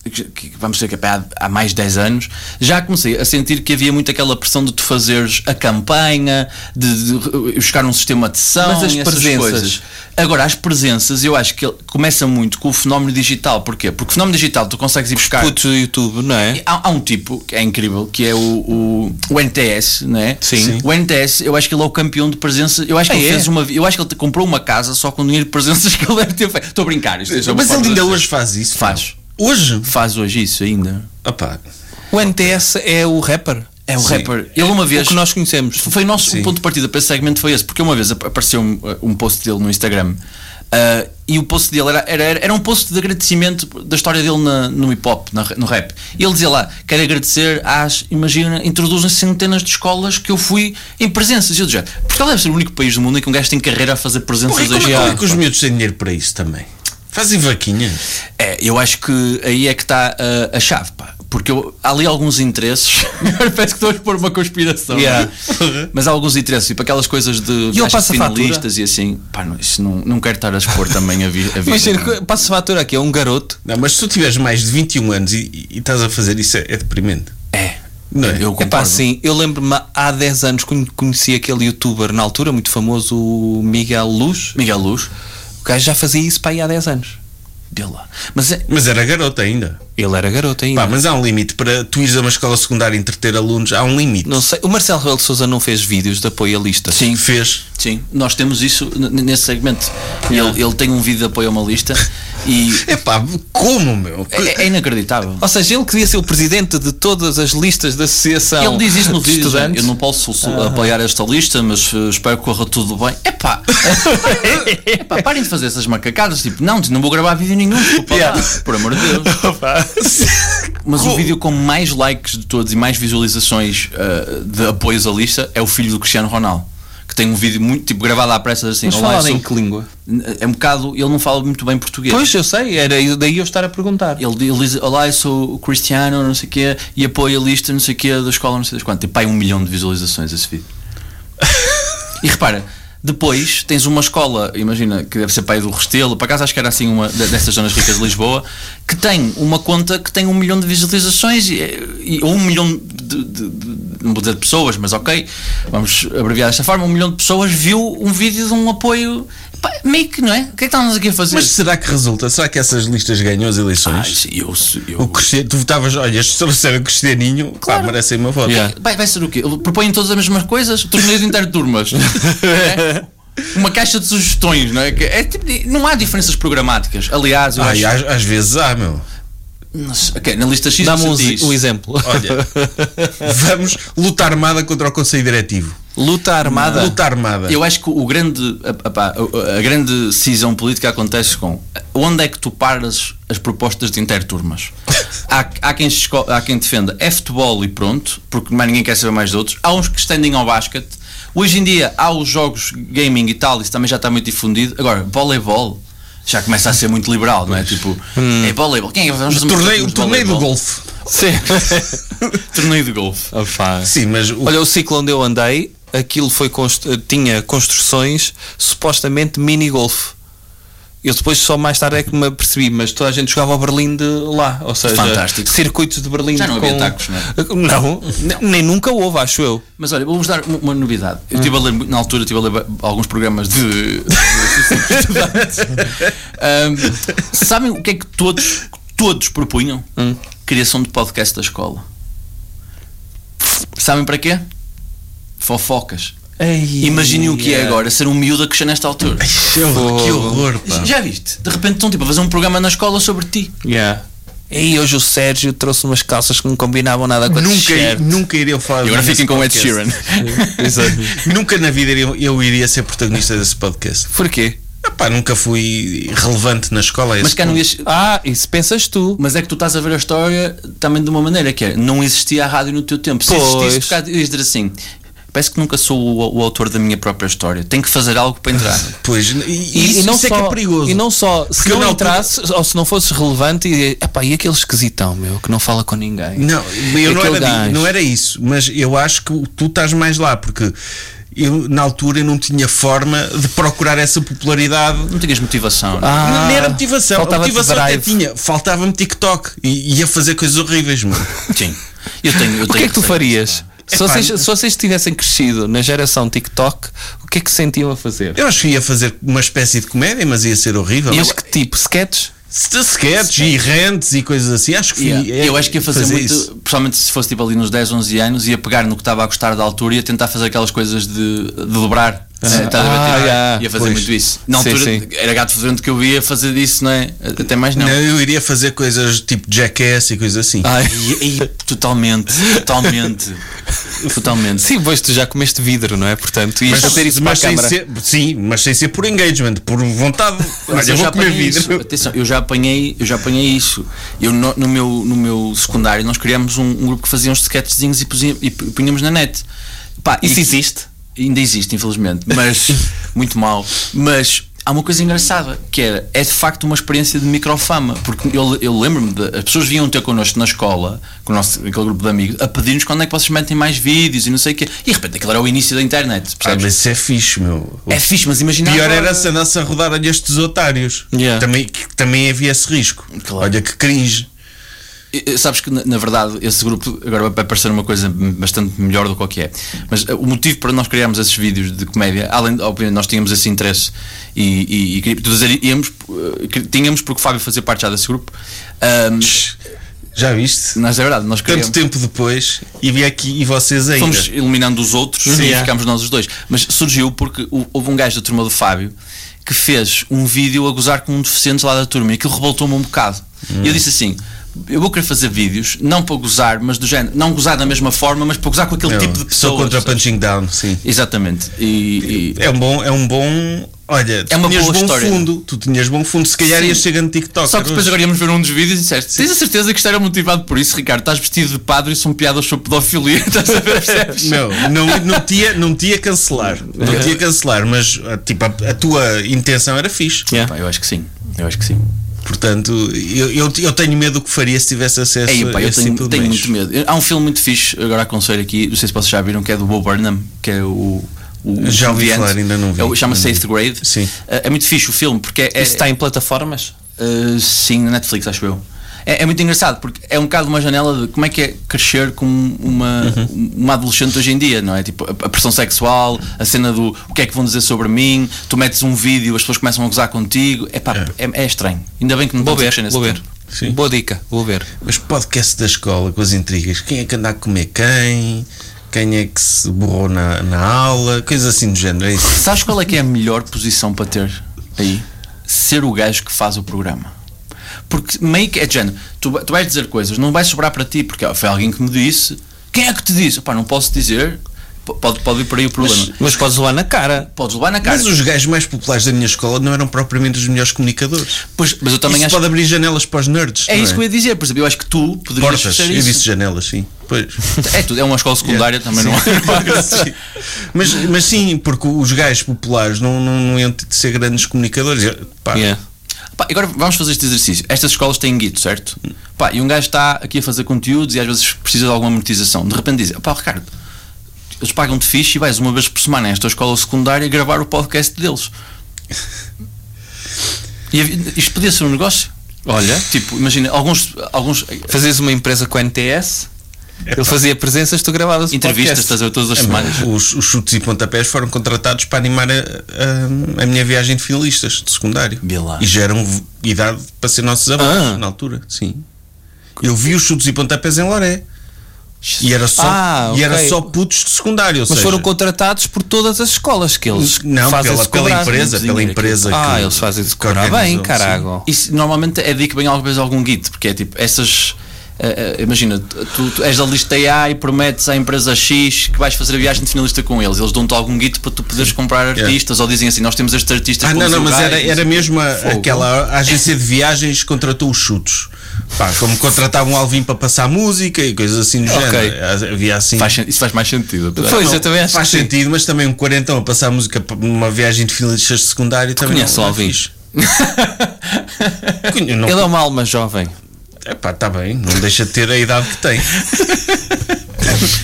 que vamos dizer que há, há mais de dez anos, já comecei a sentir que havia muito aquela pressão de tu fazeres a campanha, de, de buscar um sistema de sessão. Mas as e essas presenças? Coisas. Agora, as presenças, eu acho que ele começa muito com o fenómeno digital. Porquê? Porque o fenómeno digital tu consegues ir buscar. Putos do YouTube, não é? Há, há um tipo que é incrível, que é o, o, o N T S, não é? Sim. Sim. O N T S, eu acho que ele é o campeão de presença. Eu acho que Ah, ele é? fez uma. Eu acho que ele comprou uma casa só com dinheiro de presenças que ele deve ter feito. Estou a brincar. Isto é só uma Mas ele forma ainda de- hoje faz isso? Faz. Hoje? Faz hoje isso ainda. Opa. O N T S é o rapper. É o Sim. rapper. Ele uma vez. O que nós conhecemos. Foi o nosso Sim. o ponto de partida para esse segmento foi esse, porque uma vez ap- apareceu um, um post dele no Instagram uh, e o post dele era, era, era um post de agradecimento da história dele na, no hip hop, na, no rap. E ele dizia lá: quero agradecer às, imagina, introduzem centenas de escolas que eu fui em presenças. E eu dizia: Portugal deve ser o único país do mundo em que um gajo tem carreira a fazer presenças. Porra, e como, hoje. é- como é que os miúdos têm dinheiro para isso também? Fazem vaquinhas? É, eu acho que aí é que está uh, a chave, pá. Porque eu, há ali alguns interesses. Parece que estou a expor uma conspiração. Yeah. Mas há alguns interesses, tipo aquelas coisas de ele gajos passa finalistas e assim. Pá, não, isso não, não quero estar a expor também a, vi, a vida. Imagina, passa a fatura aqui, é um garoto. Não, mas se tu tiveres mais de vinte e um anos e, e, e estás a fazer isso, é, é deprimente. É. Não é? Eu É pá, concordo. sim, eu lembro-me há dez anos conhe- conheci aquele youtuber na altura, muito famoso, o Miguel Luz. Miguel Luz. O gajo já fazia isso para aí há dez anos. Vê lá. Mas é, Mas era garoto ainda. Ele era garoto ainda. Pá, mas há um limite para tu ires a uma escola secundária e entreter alunos. Há um limite. Não sei, o Marcelo Rebelo de Sousa não fez vídeos de apoio a listas? Sim. Fez. sim, nós temos isso n- nesse segmento. Ele, ele tem um vídeo de apoio a uma lista e É pá, como, meu? é, é inacreditável. Ou seja, ele queria ser o presidente de todas as listas da associação. Ele diz isso no de vídeo: estudantes. eu não posso su- apoiar esta lista, mas uh, espero que corra tudo bem. Epá, epá, parem de fazer essas macacadas. Tipo, não, não vou gravar vídeo nenhum, desculpa Yeah. lá, por amor de Deus. Mas o vídeo com mais likes de todos e mais visualizações uh, de apoios à lista é o filho do Cristiano Ronaldo, que tem um vídeo muito tipo gravado à pressa assim. Mas "Olá, falava eu em sou-" que língua? É um bocado, ele não fala muito bem português. Pois, eu sei, era daí eu estar a perguntar. Ele, ele diz: olá, eu sou o Cristiano, não sei o quê, e apoio a lista, não sei o quê, da escola, não sei das quantas. Tem pai um milhão de visualizações esse vídeo. E repara, depois tens uma escola, imagina, que deve ser pai do Restelo, por acaso acho que era assim uma de- dessas zonas ricas de Lisboa, que tem uma conta que tem um milhão de visualizações e, e- ou um milhão de, de- de- não vou dizer de pessoas, mas ok, vamos abreviar desta forma, um milhão de pessoas viu um vídeo de um apoio. Pá, meio que, não é? O que é que estamos aqui a fazer? Mas será que resulta? Será que essas listas ganham as Ah, eleições? isso- eu, eu, O Cristiano, tu votavas, olha, se trouxeram o Cristianinho, claro, merecem uma voto. Yeah. Vai, vai ser o quê? Propõem todas as mesmas coisas? Torneio de interturmas. É? Uma caixa de sugestões, não é? Que é tipo de- não há diferenças programáticas. Aliás, eu Ai, acho. às, às vezes há, meu. Nossa, ok, na lista X Dá-me um, você diz, um exemplo. Olha, vamos luta armada contra o Conselho Diretivo. Luta armada. Luta armada. Eu acho que o grande, a, a- a- a grande decisão política acontece com onde é que tu paras as propostas de interturmas. Há, há, quem, esco- há quem defenda é futebol e pronto, porque mais ninguém quer saber mais de outros. Há uns que estendem ao basquete. Hoje em dia há os jogos gaming e tal, isso também já está muito difundido. Agora, voleibol já começa a ser muito liberal, não é? Tipo, é voleibol. Quem é que vamos O fazer torneio, o uns torneio do voleibol? golfe. Sim. Torneio de golfe. Opa. Sim, mas o, Olha, o ciclo onde eu andei, aquilo foi constru- tinha construções supostamente mini-golf. Eu depois só mais tarde é que me apercebi, mas toda a gente jogava ao Berlim de lá, ou seja, Fantástico. circuitos de Berlim. Já não com... havia tacos, não é? Não, nem nunca houve, acho eu. Mas olha, vamos dar uma, uma novidade. Eu estive a ler, na altura, estive a ler alguns programas de, de estudantes. Ahm, sabem o que é que todos, todos propunham? Criação de podcast da escola. Sabem para quê? Fofocas. Ei, Imaginem o que é yeah. agora ser um miúdo a crescer nesta altura. que horror, que horror, pá. Já viste? De repente estão tipo a fazer um programa na escola sobre ti. Yeah. E hoje o Sérgio trouxe umas calças que não combinavam nada com a Nunca, t-shirt. nunca iriam falar E agora nesse fiquem com o Ed podcast. Sheeran. Exato. Nunca na vida eu, eu iria ser protagonista desse podcast. Porquê? Epá, nunca fui relevante na escola. a esse Mas cá não ponto. ias. Ah, isso pensas tu. Mas é que tu estás a ver a história também de uma maneira que é, não existia a rádio no teu tempo. Se Pois. existisse, tu cá ias dizer assim: parece que nunca sou o, o autor da minha própria história. Tenho que fazer algo para entrar. Pois, e, E, isso, e não isso só, é que é perigoso. E não só, se Porque eu não na altura- entrasses ou se não fosses relevante, e, epá, e aquele esquisitão, meu, que não fala com ninguém. Não, eu não Aquele era, di- gajo. não era isso, mas eu acho que tu estás mais lá, porque eu na altura eu não tinha forma de procurar essa popularidade. Não tinhas motivação, não? Ah, Não, nem era motivação, a faltava-te motivação até drive. tinha, faltava-me TikTok e ia fazer coisas horríveis, mano. Sim. Eu tenho, eu O que tenho é que tu receio. farias? Se Epá, vocês, se vocês tivessem crescido na geração TikTok, o que é que se sentiam a fazer? Eu acho que ia fazer uma espécie de comédia, mas ia ser horrível. Mas que tipo? Sketches? Sketches e rants e coisas assim, acho que Yeah. ia- Eu acho que ia fazer, fazer muito, isso. principalmente se fosse tipo ali nos dez, onze anos, ia pegar no que estava a gostar da altura e ia tentar fazer aquelas coisas de, de dobrar. Eh, estás a ver? Ah, Tipo, yeah. Ia fazer Pois. muito isso. Na Sim, altura sim. era gato fedorento que eu via fazer disso, não é? Até mais não. Não, eu iria fazer coisas tipo Jackass e coisas assim. Ai. E, e, totalmente, totalmente, totalmente. Sim, pois tu já comeste vidro, não é? Portanto, ias fazer isso para a mas sem câmara. ser, sim, mas sem ser por engagement, por vontade. Mas Olha, eu eu já vou comer apanhei isso. vidro. Atenção, eu já apanhei, eu já apanhei isso. Eu no, no meu no meu secundário nós criámos um, um grupo que fazia uns sketchzinhos e, pusia- e punhamos na net. Pá, Isso e- existe? Ainda existe, infelizmente, mas muito mal. Mas há uma coisa engraçada que era, é de facto uma experiência de microfama, porque eu, eu lembro-me de as pessoas vinham ter connosco na escola, com o nosso aquele grupo de amigos, a pedir-nos quando é que vocês metem mais vídeos e não sei o quê. E de repente aquilo era o início da internet, Ah, percebes? mas isso é fixe, meu. É fixe, mas imagina Pior agora- era se andasse a rodar olha estes otários. Yeah. Também, que também havia esse risco. Claro. Olha que cringe. E, sabes que na, na verdade esse grupo agora vai parecer uma coisa bastante melhor do que o que é, mas uh, o motivo para nós criarmos esses vídeos de comédia, além de obviamente nós tínhamos esse interesse e, e, e queria- tu dizer, íamos, uh, que- tínhamos porque o Fábio fazia parte já desse grupo. Um, Já viste? mas é verdade, nós Tanto queríamos, tempo depois e vi aqui e vocês ainda. fomos eliminando os outros e Yeah. ficámos nós os dois, mas surgiu porque o- houve um gajo da turma do Fábio que fez um vídeo a gozar com um deficiente lá da turma e aquilo revoltou-me um bocado. E eu disse assim: eu vou querer fazer vídeos, não para gozar, mas do género, não gozar da mesma forma, mas para gozar com aquele Não, tipo de pessoas. sou contra punching down, sim. Exatamente. E, e- É um bom, é um bom. Olha, tu É uma tinhas boa bom história. fundo. Tu tinhas bom fundo. Se calhar Sim. ias chegando no TikTok. Só que depois agora íamos ver um dos vídeos e disseste: tens a certeza que isto era motivado por isso, Ricardo? Estás vestido de padre e são piadas sobre pedofilia. Estás a ver, percebes? Não, não, não tinha, não tinha cancelar. Não tinha cancelar, mas tipo, a, a tua intenção era fixe. Yeah. Pá, eu acho que sim. Eu acho que sim. Portanto, eu, eu, eu tenho medo do que faria se tivesse acesso Ei, pá, a eu esse tenho, tipo de tenho meios. muito medo. Há um filme muito fixe, agora aconselho aqui, não sei se vocês já viram, que é do Bo Burnham, que é o. o Já ouvi comediante. falar, ainda não vi. É o- Chama-se Ainda Eighth Grade. Sim. É, é muito fixe o filme, porque é. é Isso está em plataformas? Uh, sim, na Netflix, acho eu. É, é muito engraçado porque é um bocado uma janela de como é que é crescer com uma, Uhum. uma adolescente hoje em dia, não é? Tipo, a, a pressão sexual, a cena do o que é que vão dizer sobre mim, tu metes um vídeo, as pessoas começam a gozar contigo. Epá, é. É, é estranho. Ainda bem que não Vou estamos a ver, crescer nesse vou ver. tempo. Sim. Boa dica, vou ver. Mas podcast da escola com as intrigas, quem é que anda a comer quem? Quem é que se borrou na, na aula? Coisas assim do género, é isso. Sabes qual é que é a melhor posição para ter aí? Ser o gajo que faz o programa. Porque meio que é de género, tu, tu vais dizer coisas, não vai sobrar para ti, porque ó, foi alguém que me disse. Quem é que te disse? Pá, não posso dizer. P- Pode, pode ir por aí o problema. Mas podes levar na cara. Podes levar na cara. Mas os gajos mais populares da minha escola não eram propriamente os melhores comunicadores. Pois, mas eu também Isso acho pode abrir janelas para os nerds. é não isso que eu ia dizer, por exemplo, eu acho que tu poderias Portas, ser eu isso. disse janelas, sim. Pois. É tudo, é uma escola secundária também, não é? Sim. mas, mas sim, porque os gajos populares não, não, não iam ter de ser grandes comunicadores. Eu- Pá, Yeah. Pá, agora vamos fazer este exercício. Estas escolas têm guito, certo? Pá, e um gajo está aqui a fazer conteúdos e às vezes precisa de alguma monetização. De repente diz: pá, Ricardo, eles pagam-te fixe e vais uma vez por semana a esta escola secundária gravar o podcast deles. E havia- isto podia ser um negócio. Olha, Tipo, imagina, alguns, alguns fazes uma empresa com a N T S, ele fazia presenças, tu gravavas o entrevistas, podcast. estás a ver, todas as É, semanas. os, os chutes e pontapés foram contratados para animar a, a, a minha viagem de finalistas de secundário. Vê lá. E já eram v- idade para ser nossos avós Ah. na altura. Sim. Eu vi os chutes e pontapés em Loré. E era só, Ah, e era ok. só putos de secundário. Ou Mas seja, foram contratados por todas as escolas que eles não, fazem pela, pela empresa, pela empresa Ah, que, eles fazem-se que cobrar bem, organizou, carago. Isso normalmente é dica bem alguma vez algum guito, porque é tipo, essas. eh, eh, imagina, tu, tu és da lista A e prometes à empresa X que vais fazer a viagem de finalista com eles. Eles dão-te algum guito para tu poderes comprar artistas, ou dizem assim: nós temos estes artistas Ah, para não, não, mas lugares, era, era mesmo a- Fogo. aquela agência de viagens que contratou os chutos. Pá, como contratavam um Alvin para passar música e coisas assim do Ok. género. Havia assim. Faz sen- isso faz mais sentido. apesar. Pois, Não, eu também acho faz que sim. sentido, mas também um quarentão a passar música para uma viagem de finalistas de secundário também. Conhece não, o não é Alvin? fixe. Conhe- não- Ele é uma alma jovem. Epá, está bem, não deixa de ter a idade que tem.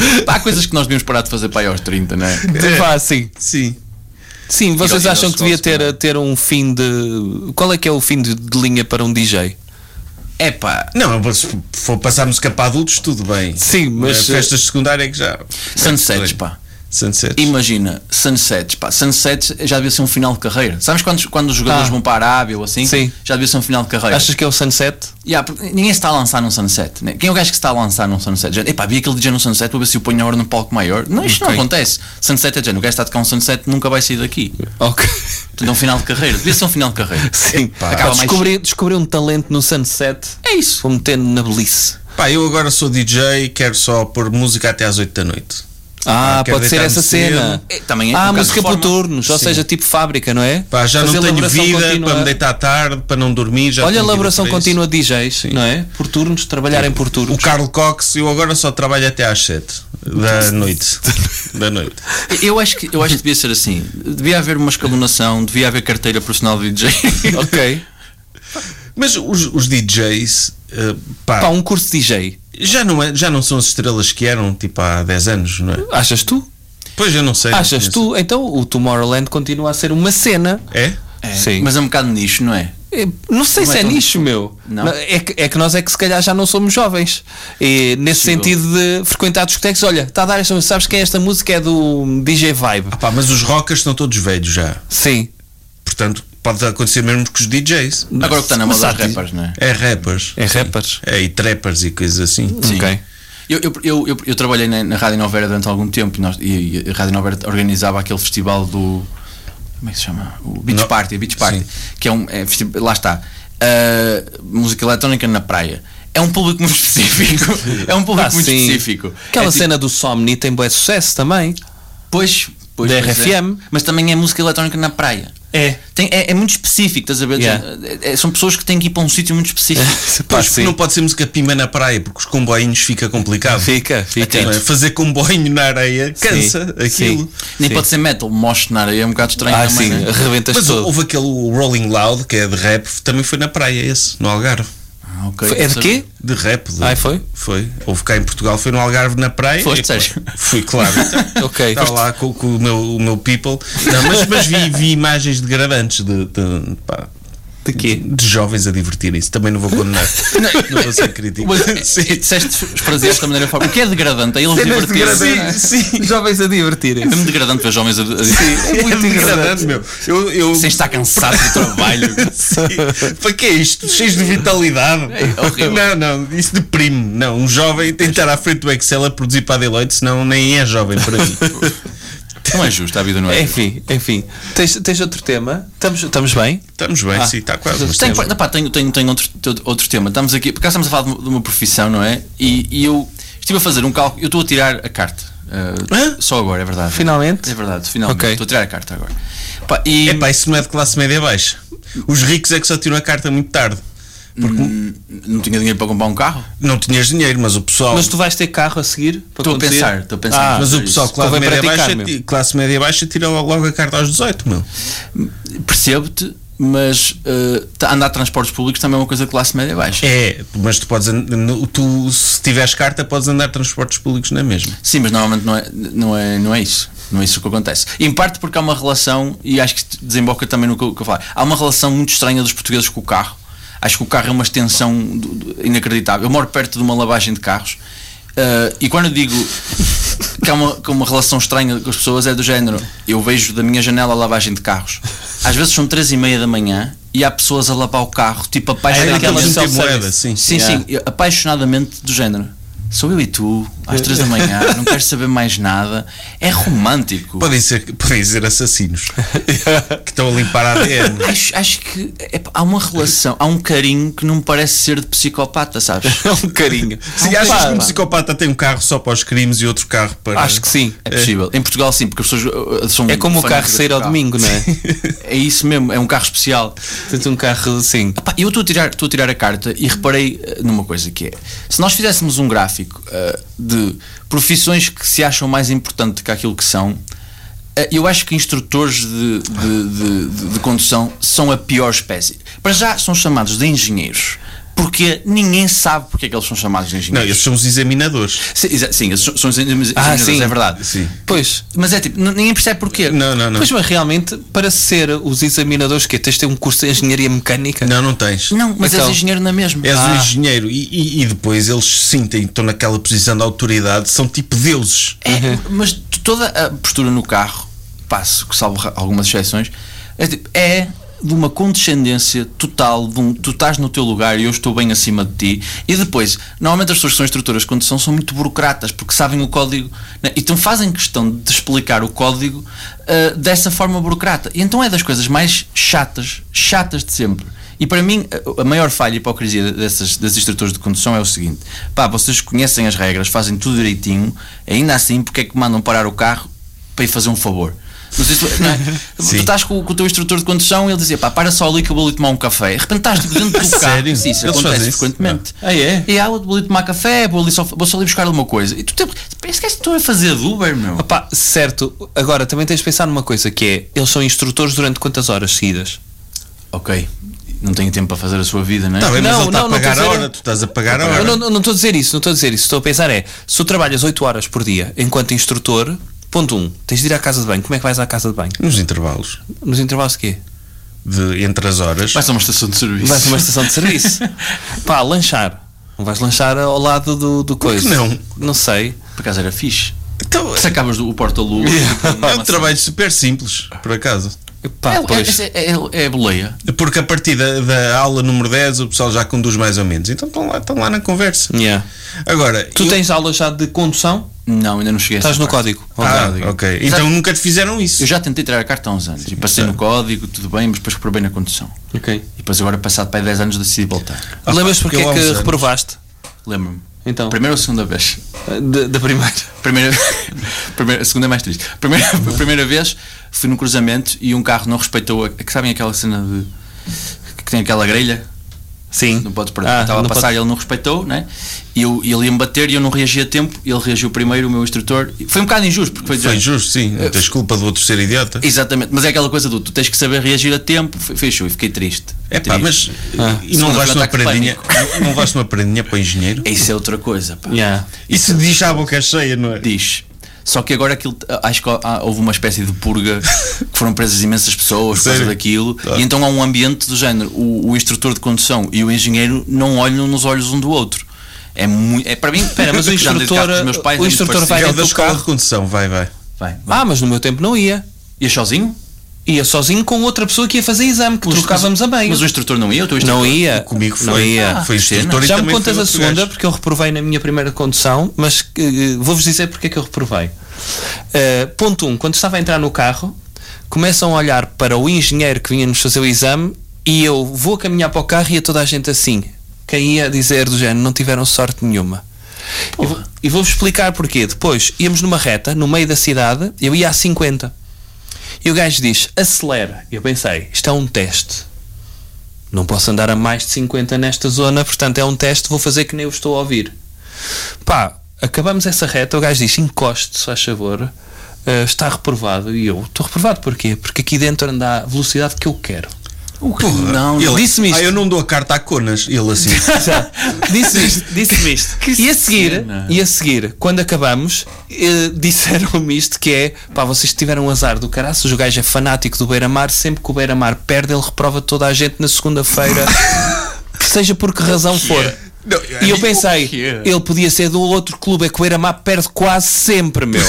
Pá, há coisas que nós devíamos parar de fazer para aí aos trinta, não é? É. Pá, sim. Sim. Sim, vocês Ir ao- ir acham ao que devia Scotts, ter, ter um fim de. Qual é que é o fim de, de linha para um D J? É pá, Não, se for passar música para adultos, tudo bem. Sim, mas, Eh, festas de secundária é que já. sunsets, pá. Sunsets. Imagina, sunsets, pá, sunsets já devia ser um final de carreira. Sabes quando, quando os jogadores Ah. vão para a Arábia ou assim? Sim. Já devia ser um final de carreira. Achas que é o Sunset? Yeah, porque ninguém se está a lançar num sunset, né? Quem é o gajo que se está a lançar num sunset? Já, epá, vi aquele D J no sunset, vou ver se o ponho agora num palco maior. Não, isto Ok. não acontece. Sunset é de género, o gajo está a tocar um sunset, nunca vai sair daqui. Ok. Portanto, é um final de carreira. Devia ser um final de carreira. Sim. Acaba Pá, mais- descobrir, descobrir um talento no Sunset. É isso. Vou metendo na belice. Pá, eu agora sou D J e quero só pôr música até às oito da noite. Ah, Ah, quero pode ser deitar-me essa cedo. cena. É, também é ah, um bocado música de por forma. turnos, ou Sim. seja, tipo fábrica, não é? Pá, já Fazer não tenho elaboração vida contínua. para me deitar tarde, para não dormir. Já Olha a tenho vida elaboração para isso. contínua de D Js, não é? Por turnos, trabalharem por turnos. O Carl Cox, eu agora só trabalho até às sete da noite. da noite. Eu acho, que, eu acho que devia ser assim. Devia haver uma escalonação, devia haver carteira profissional de D J. Ok. Mas os, os D Js, eh, pá, Pá, um curso de D J. já, não é, já não são as estrelas que eram tipo há dez anos, não é? Achas tu? Pois eu não sei. Achas não tu? Então o Tomorrowland continua a ser uma cena. É? É, Sim. Mas é um bocado nicho, não é? É, Não sei Não se é é tão- nicho, meu. Não? É que, é que nós é que se calhar já não somos jovens. E nesse Possível. sentido de frequentar discotecas, olha, está a dar esta música. Sabes que esta música é do D J Vibe? Ah, pá, mas os rockers estão todos velhos já. Sim. Portanto, pode acontecer mesmo com os D Js. Agora o que está na Mas moda é os sabe- rappers, não é? É rappers. É rappers. É, e trappers e coisas assim. Sim. Ok. Eu, eu, eu, eu, eu trabalhei na, na Rádio Nova Era durante algum tempo e, nós, e, e a Rádio Nova Era organizava aquele festival do. Como é que se chama? O Beach No- Party, Beach Party, Sim. que é um. É, festi- lá está. Uh, música eletrónica na praia. É um público muito específico. É um público Ah, muito sim. específico. Aquela É tipo- cena do Somni tem bom sucesso também. Pois, pois, Da pois R F M. é. Mas também é música eletrónica na praia. É. Tem, é, é muito específico, estás a ver? Yeah. É- é- são pessoas que têm que ir para um sítio muito específico. Pá, Pois, sim. não pode ser música pimba na praia, porque os comboinhos fica complicado. Fica, fica. Não é? Fazer comboio na areia cansa Sim, aquilo. sim. Nem Sim. pode ser metal, mosh na areia é um bocado estranho Ah, também, sim, né? arrebentas Mas todo. houve aquele Rolling Loud, que é de rap, também foi na praia esse, no Algarve. Ah, ok. É de quê? De rap. De, Ah, foi? Foi. Houve cá em Portugal, foi no Algarve na praia. Foste, E, Sérgio? Fui, claro. Então, Ok. estava lá com, com o, meu, o meu people. Não, mas, mas vi, vi imagens degradantes de, de, pá, De quê? de jovens a divertirem-se. Também não vou condenar. não vou ser crítico. Mas, Sim. disseste os prazeres da maneira forma. O que é degradante? É eles Cenas divertirem-se. degradantes. Sim. Jovens a divertirem. É mesmo degradante ver jovens a, a divertirem. É muito degradante. meu. Eu, eu, Sem estar cansado do trabalho. Sim. Para que é isto? Cheios de vitalidade. É horrível. Não, não, isso deprime. Não, um jovem tem que estar à frente do Excel a produzir para a Deloitte, senão nem é jovem para mim. Não é justo, a vida não é. Enfim, enfim. Tens, tens outro tema? Estamos, estamos bem? Estamos bem, Ah. sim, está quase. Mas Tenho, temos- não, pá, tenho, tenho, tenho outro, outro tema. Estamos aqui, porque estamos a falar de uma profissão, não é? E, e eu estive a fazer um cálculo. Eu estou a tirar a carta. Uh, Hã? só agora, é verdade. Finalmente? É verdade, finalmente. Ok. Estou a tirar a carta agora. Pá, e, Epá, isso não é de classe média baixa. Os ricos é que só tiram a carta muito tarde. Porque hum, não tinha dinheiro para comprar um carro? não tinhas dinheiro, mas o pessoal. Mas tu vais ter carro a seguir? Para Estou a conduzir? pensar, estou a pensar. Ah, mas o isso. pessoal de classe Convém média, praticar, baixa, meu. ti- classe média baixa tira logo a carta aos dezoito, meu. Percebo-te, mas uh, tá- andar de transportes públicos também é uma coisa de classe média baixa. É, mas tu podes. and- no- Tu, se tiveres carta, podes andar de transportes públicos na mesma. Sim, mas normalmente não é, não é, não é isso. Não é isso que acontece. Em parte porque há uma relação, e acho que desemboca também no que eu, que eu falo, há uma relação muito estranha dos portugueses com o carro. Acho que o carro é uma extensão do- do- inacreditável. Eu moro perto de uma lavagem de carros. Uh, e quando eu digo que há uma, que há uma relação estranha com as pessoas, é do género: eu vejo da minha janela a lavagem de carros, às vezes são três e meia da manhã e há pessoas a lavar o carro, tipo É apaixonadamente. daquelas self-service. multimoedas, sim. Sim, Yeah. sim, apaixonadamente do género. Sou eu e tu, às três da manhã, não quero saber mais nada. É romântico. Podem ser, podem ser assassinos que estão a limpar a A D N. Acho, acho que é, há uma relação, há um carinho que não me parece ser de psicopata, sabes? É um carinho. Se Pá, achas que um psicopata tem um carro só para os crimes e outro carro para. Acho que sim. É possível. Em Portugal, sim, porque as pessoas uh, são. É como o carro fanáticas sair do ao carro. domingo, não é? É isso mesmo, é um carro especial. Tens um carro assim. Epá, eu estou a, tirar, estou a tirar a carta e reparei uh, numa coisa que é: se nós fizéssemos um gráfico uh, de profissões que se acham mais importantes que aquilo que são, uh, eu acho que instrutores de, de, de, de, de condução são a pior espécie. Para já são chamados de engenheiros porque ninguém sabe porque é que eles são chamados de Não, engenheiros. esses são os examinadores. Sim, exa- sim, eles são, são os engenheiros, Ah, sim. é verdade. Sim. Pois. Mas é tipo, n- ninguém percebe porquê. Não, não, não. Pois, mas realmente, para ser os examinadores, que tens de ter um curso de engenharia mecânica? Não, não tens. Não, mas Então. és engenheiro na mesma. És um Ah. engenheiro e, e, e depois eles se sentem, estão naquela posição de autoridade, são tipo deuses. É, mas t- toda a postura no carro, passo, que salvo ra- algumas exceções, é, tipo, é de uma condescendência total, de um, tu estás no teu lugar e eu estou bem acima de ti. E depois, normalmente as pessoas que são instrutoras de condução são muito burocratas porque sabem o código, né? Então fazem questão de explicar o código ah, dessa forma burocrata. E então é das coisas mais chatas, chatas de sempre. E para mim, a- a maior falha e hipocrisia dessas, desses instrutores de condução é o seguinte: pá, vocês conhecem as regras, fazem tudo direitinho, ainda assim, porque é que mandam parar o carro para ir fazer um favor? Não sei se tu, não é? Tu Sim. estás com, com o teu instrutor de condução e ele dizia, pá, para só ali que eu vou ali tomar um café. De repente estás tipo, dentro do carro. Sério? Sim, isso Eles acontece fazem isso? frequentemente. Ah, é? E ah, vou ali tomar café, vou, ali só, vou só ali buscar uma coisa. E tu tipo, parece que estou a fazer de Uber, meu. Opá, certo. Agora, também tens de pensar numa coisa, que é, eles são instrutores durante quantas horas seguidas? Ok, não tenho tempo para fazer a sua vida, não é? Tá bem, mas Não, ele está não, a não pagar estou a a dizer- hora, tu estás a pagar a Eu hora. não não estou a dizer isso, não estou a dizer isso. Estou a pensar é, se tu trabalhas oito horas por dia enquanto instrutor, ponto um, tens de ir à casa de banho. Como é que vais à casa de banho? Nos intervalos Nos intervalos de quê? de, entre as horas. Vais a uma estação de serviço. Vais a uma estação de serviço. Pá, lanchar. Não vais lanchar ao lado do, do coisa. que não? Não sei. Por acaso era fixe. Então, Se acabas do, o porta-luz. é um trabalho super simples, por acaso. Pá, É, pois. é, é, é, é boleia. Porque a partir da, da aula número dez o pessoal já conduz mais ou menos. Então estão lá, estão lá na conversa. Yeah. Agora, Tu eu- tens aulas já de condução? Não, ainda não cheguei a essa Estás no parte. código. Ah, Ok. ok. Então nunca te fizeram isso. Eu já tentei tirar a carta há uns anos e passei no código, tudo bem, mas depois reprovei na condução. Ok. E depois agora, passado para aí dez anos, decidi voltar. Ah, Lembras porque eu há é uns que anos. reprovaste? Lembro-me. Então. Primeira ou segunda vez? Da, da primeira. Primeira, primeira, a segunda é mais triste. Primeira, a primeira vez fui num cruzamento e um carro não respeitou. A, que sabem aquela cena de. Que tem aquela grelha? Sim. Não podes perder. Ah, Estava a não passar pode- e ele não respeitou, né? E eu, ele ia-me bater e eu não reagi a tempo. Ele reagiu primeiro, o meu instrutor. Foi um bocado injusto, porque foi, de Foi género. justo, sim. Não tens culpa do outro ser idiota. Exatamente, mas é aquela coisa do tu tens que saber reagir a tempo. Foi- Fechou e fiquei triste. É pá, Triste. mas Ah. e não Segunda vais foi uma ataque de prendinha? Não vais uma prendinha para o engenheiro? Isso é outra coisa, pá. Yeah. Isso diz à boca cheia, não é? Diz. Só que agora aquilo, acho que há- houve uma espécie de purga que foram presas imensas pessoas por causa Sério? daquilo, Ah. e então há um ambiente do género. O, o instrutor de condução e o engenheiro não olham nos olhos um do outro. É muito. É para mim. Espera, mas o já andei de carro com os meus instrutor, pais, o é muito instrutor vai parecido. É o dentro da do escola carro. de condução, vai, vai. Vai, vai. Ah, mas no meu tempo não ia. Ias sozinho? Ia sozinho com outra pessoa que ia fazer exame, que trocávamos a meio. Mas o instrutor não ia? O teu instrutor? Não ia. Comigo foi. Não ia. Ah, foi que instrutor cena. e Já me também contas foi a outro segunda, gajo. porque eu reprovei na minha primeira condução, mas eh, vou-vos dizer porque é que eu reprovei. Eh, ponto um, quando estava a entrar no carro, começam a olhar para o engenheiro que vinha-nos fazer o exame e eu vou caminhar para o carro e a toda a gente assim. Quem ia dizer do género, não tiveram sorte nenhuma. E vou- E vou-vos explicar porquê. Depois íamos numa reta, no meio da cidade, eu ia a cinquenta. E o gajo diz, acelera. Eu pensei, isto é um teste. Não posso andar a mais de cinquenta nesta zona, portanto é um teste, vou fazer que nem eu estou a ouvir. Pá, acabamos essa reta, o gajo diz, encoste, se faz favor, eh, está reprovado. E eu, estou reprovado porquê? Porque aqui dentro anda a velocidade que eu quero. O que? Não, Ele não. Disse-me isto. Ah, eu não dou a carta a conas. Ele assim. Disse-me isto, disse-me isto. Que E a seguir, cena. e a seguir, quando acabamos, eh, disseram-me isto que é, pá, vocês tiveram um azar do caraças, o gajo é fanático do Beira-Mar, sempre que o Beira-Mar perde, ele reprova toda a gente na segunda-feira, que seja por que razão for. Não, E eu O pensei, quê? ele podia ser do outro clube, é que o Beira-Mar perde quase sempre, meu.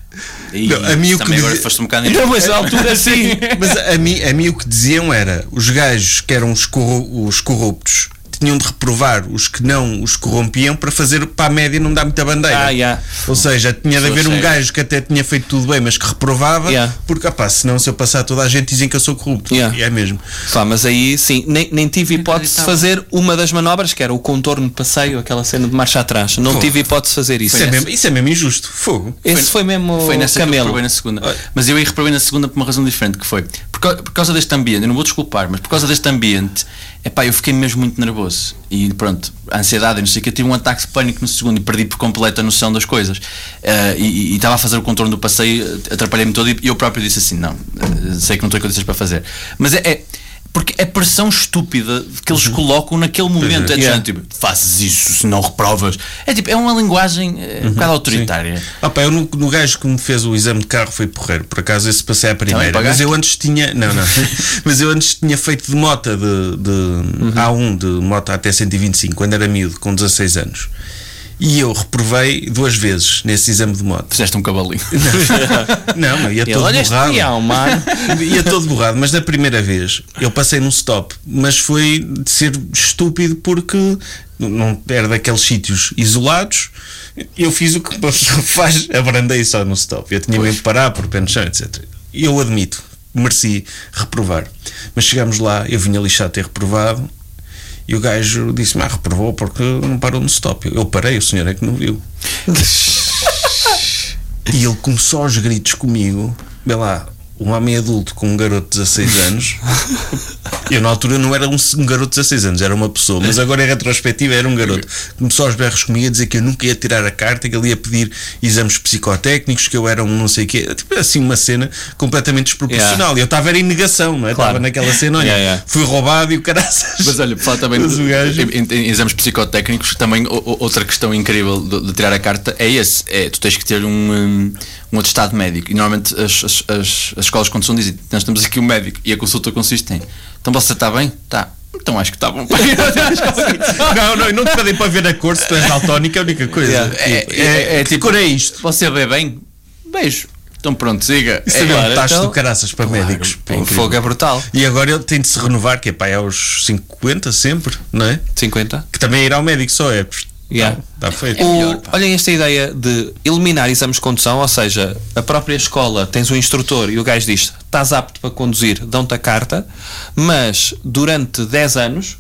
Ih, Não, a mim o que também agora dizia- foste um bocado Não, mas na altura sim. Mas a mim, a mim o que diziam era os gajos que eram os, corru- os corruptos tinham de reprovar os que não os corrompiam para fazer para a média não dar muita bandeira. Ah, yeah. Ou seja, tinha de Sou haver um sério. gajo que até tinha feito tudo bem, mas que reprovava, Yeah. porque opá, senão se eu passar toda a gente dizem que eu sou corrupto. Yeah. E é mesmo. Pá, mas aí sim, nem, nem tive hipótese de fazer uma das manobras, que era o contorno de passeio, aquela cena de marcha atrás. Não Pô. tive hipótese de fazer isso. Isso é, mesmo, isso é mesmo injusto. Fogo. Esse foi mesmo Foi nessa que eu camelo. reprovei na segunda. Mas eu aí reprovei na segunda por uma razão diferente, que foi por, cau- por causa deste ambiente, eu não vou desculpar, mas por causa deste ambiente, epá, eu fiquei mesmo muito nervoso. E pronto, a ansiedade, e não sei o que, eu tive um ataque de pânico no segundo e perdi por completo a noção das coisas. Eh, e e estava a fazer o contorno do passeio, atrapalhei-me todo e eu próprio disse assim: não, eh, sei que não estou em condições para fazer. Mas é. é Porque é pressão estúpida que eles colocam naquele momento. É, é de Yeah. gente, tipo, fazes isso, se não reprovas. É tipo, é uma linguagem é, um bocado autoritária. Ah, pá, eu no, no gajo que me fez o exame de carro foi porreiro. Por acaso esse passei à primeira. Também Mas pagaste? eu antes tinha. Não, não. Mas eu antes tinha feito de moto de, de A um, de moto até cento e vinte e cinco, quando era miúdo, com dezasseis anos. E eu reprovei duas vezes nesse exame de moto. Fizeste um cavalinho. Não, não, ia Ele, todo olha este borrado. peão, mano. Ia todo borrado, mas da primeira vez eu passei num stop, mas foi de ser estúpido porque não era daqueles sítios isolados. Eu fiz o que uma pessoa faz, abrandei só no stop. Eu tinha mesmo de parar por pé no chão, etcétera. E eu admito, mereci reprovar. Mas chegámos lá, eu vinha lixado ter reprovado. E o gajo disse-me, ah, reprovou porque não parou no stop. Eu parei, o senhor é que não viu. E ele começou aos gritos comigo. Vê lá, um homem adulto com um garoto de dezasseis anos. Eu na altura não era um, um garoto de dezasseis anos, era uma pessoa. Mas agora em retrospectiva era um garoto. Começou aos berros comigo a dizer que eu nunca ia tirar a carta, que ele ia pedir exames psicotécnicos, que eu era um não sei o quê. Tipo assim, uma cena completamente desproporcional. Yeah. E eu estava em negação, não é? Estava Claro. naquela cena, olha, Yeah, yeah. fui roubado e o caraças. Mas olha, por falar também Mas o gajo- em, em- em exames psicotécnicos, também o- o- outra questão incrível de, de tirar a carta é esse: é tu tens que ter um, um, um atestado médico. E normalmente as, as, as, as escolas, quando são, dizem, nós temos aqui um médico e a consulta consiste em: então você está bem? Tá. Então acho que está bom. Não, não, não te pedem para ver a cor, se tu és daltónico, é a única coisa. Yeah. É, é, é, que cor é isto? Você vê bem? Beijo. Então pronto, siga. Isso É, é mesmo claro, taxa então- do caraças para médicos. Pá, O incrível. fogo é brutal. E agora ele tem de se renovar, que é pá, é aos cinquenta sempre, não é? cinquenta? Que também é ir ao médico só é. Yeah. Está feito. O- melhor, pá. olhem esta ideia de eliminar exames de condução, ou seja, a própria escola tens um instrutor e o gajo diz: estás apto para conduzir, dão-te a carta, mas durante dez anos,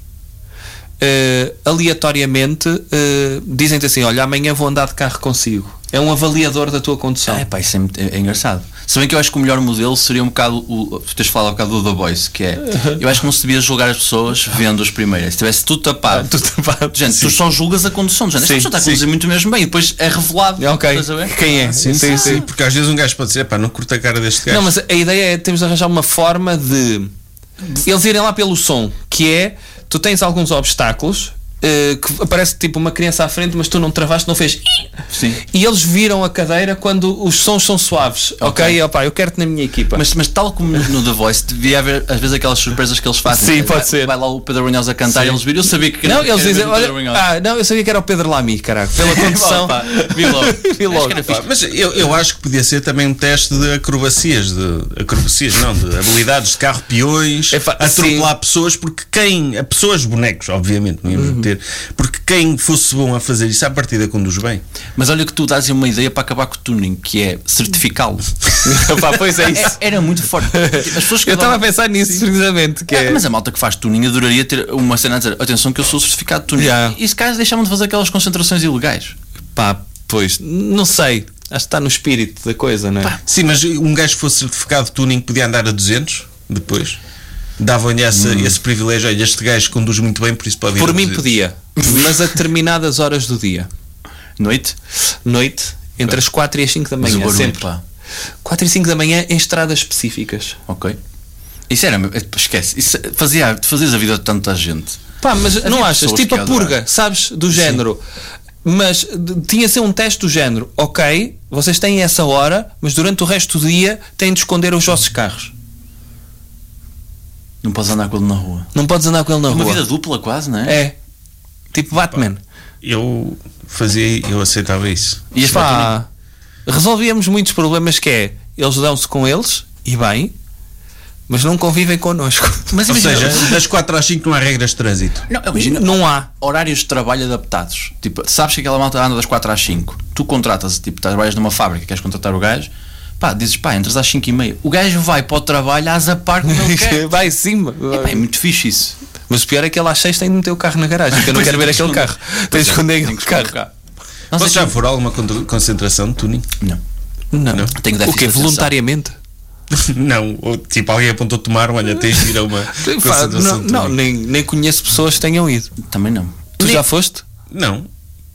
eh, aleatoriamente, eh, dizem-te assim: olha, amanhã vou andar de carro consigo. É um avaliador da tua condução. É pá, isso é, muito- é- é engraçado. Se bem que eu acho que o melhor modelo seria um bocado o. Tu tens falado um bocado do The Voice, que é. Eu acho que não se devia julgar as pessoas vendo as primeiras. Se tivesse tudo tapado. Tudo tapado. Gente, tu só julgas a condução. Gente, esta Sim, pessoa está a sim. conduzir muito mesmo bem e depois é revelado. É, ok. Estás a ver? Quem é? Sim, sim, sim. Porque às vezes um gajo pode dizer, pá, não curta a cara deste gajo. Não, mas a ideia é temos de arranjar uma forma de eles irem lá pelo som, que é tu tens alguns obstáculos eh, que aparece tipo uma criança à frente, mas tu não travaste, não fez Sim. e eles viram a cadeira quando os sons são suaves. Ok, Ok. opá, eu quero-te na minha equipa. Mas, mas tal como no The Voice, devia haver às vezes aquelas surpresas que eles fazem. Sim, Vai- pode ser. Vai lá o Pedro Brunhosa a cantar Sim. e eles viram. Eu sabia que não, era- eles era dizem, mesmo o Pedro olha, Brunhosa. ah, não, eu sabia que era o Pedro Lamy, caraca, pela condução. Opa, vi logo. Vi logo. Acho que era fixe. Pá, mas eu, eu acho que podia ser também um teste de acrobacias, de acrobacias, não, de habilidades de carro peões, Epá, atropelar pessoas, porque quem, a pessoas bonecos, obviamente, não íamos meter, porque quem fosse bom a fazer isso à partida conduz bem. Mas olha que tu dás uma ideia para acabar com o tuning, que é certificá-lo. Opá, pois é isso. É- Era muito forte. As pessoas que Eu estava a davam- pensar nisso precisamente, que É, é, mas a malta que faz tuning adoraria ter uma cena a dizer: atenção, que eu sou certificado de tuning. Yeah. E se caso deixam-me de fazer aquelas concentrações ilegais. pá, pois, não sei, acho que está no espírito da coisa, não é? Sim, mas um gajo que fosse certificado de tuning podia andar a duzentos depois. Davam-lhe esse, esse privilégio. Olha, este gajo conduz muito bem, por isso pode ir Por a mim duzentos. podia, mas a determinadas horas do dia, Noite? noite, entre as quatro e as cinco da Mas o manhã, barulho, sempre. pá. quatro e cinco da manhã em estradas específicas. Ok. Isso era. Esquece. Isso fazia, fazias a vida de tanta gente. Pá, mas Havia não achas? pessoas Tipo que a adoravam. purga, sabes? Do género. Mas de- tinha de ser um teste do género. Ok, vocês têm essa hora, mas durante o resto do dia têm de esconder os vossos carros. Não podes andar com ele na rua. Não podes andar com ele na Uma rua. vida dupla, quase, não é? É. Tipo Batman. Eu fazia, eu aceitava isso. E as para Pá, resolvíamos muitos problemas que é, eles dão-se com eles, e bem, mas não convivem connosco. Mas Ou imagina, seja, das quatro às cinco não há regras de trânsito. não, imagina Não há. horários de trabalho adaptados. Tipo, sabes que aquela malta anda das quatro às cinco. Tu contratas, tipo, trabalhas numa fábrica, queres contratar o gajo, pá, dizes, pá, entras às cinco e meia. O gajo vai para o trabalho às a par como ele quer. Vai cima. É, pá, é muito fixe isso. Mas o pior é que ele às seis tem de meter o carro na garagem, porque eu não Pois quero é, ver tem que aquele esconder. carro. Tens de esconder Tem aquele que esconder carro. o carro. Não Vocês sei já se- foram a alguma con- concentração de tuning? Não. Não. Não. Tenho O déficit quê? de atenção. Voluntariamente? Não, ou, tipo, alguém apontou tomar, olha, tens de ir a uma Pá, concentração não, de não, tuning. nem, nem conheço pessoas que tenham ido. Também não. Tu Nem- já foste? Não.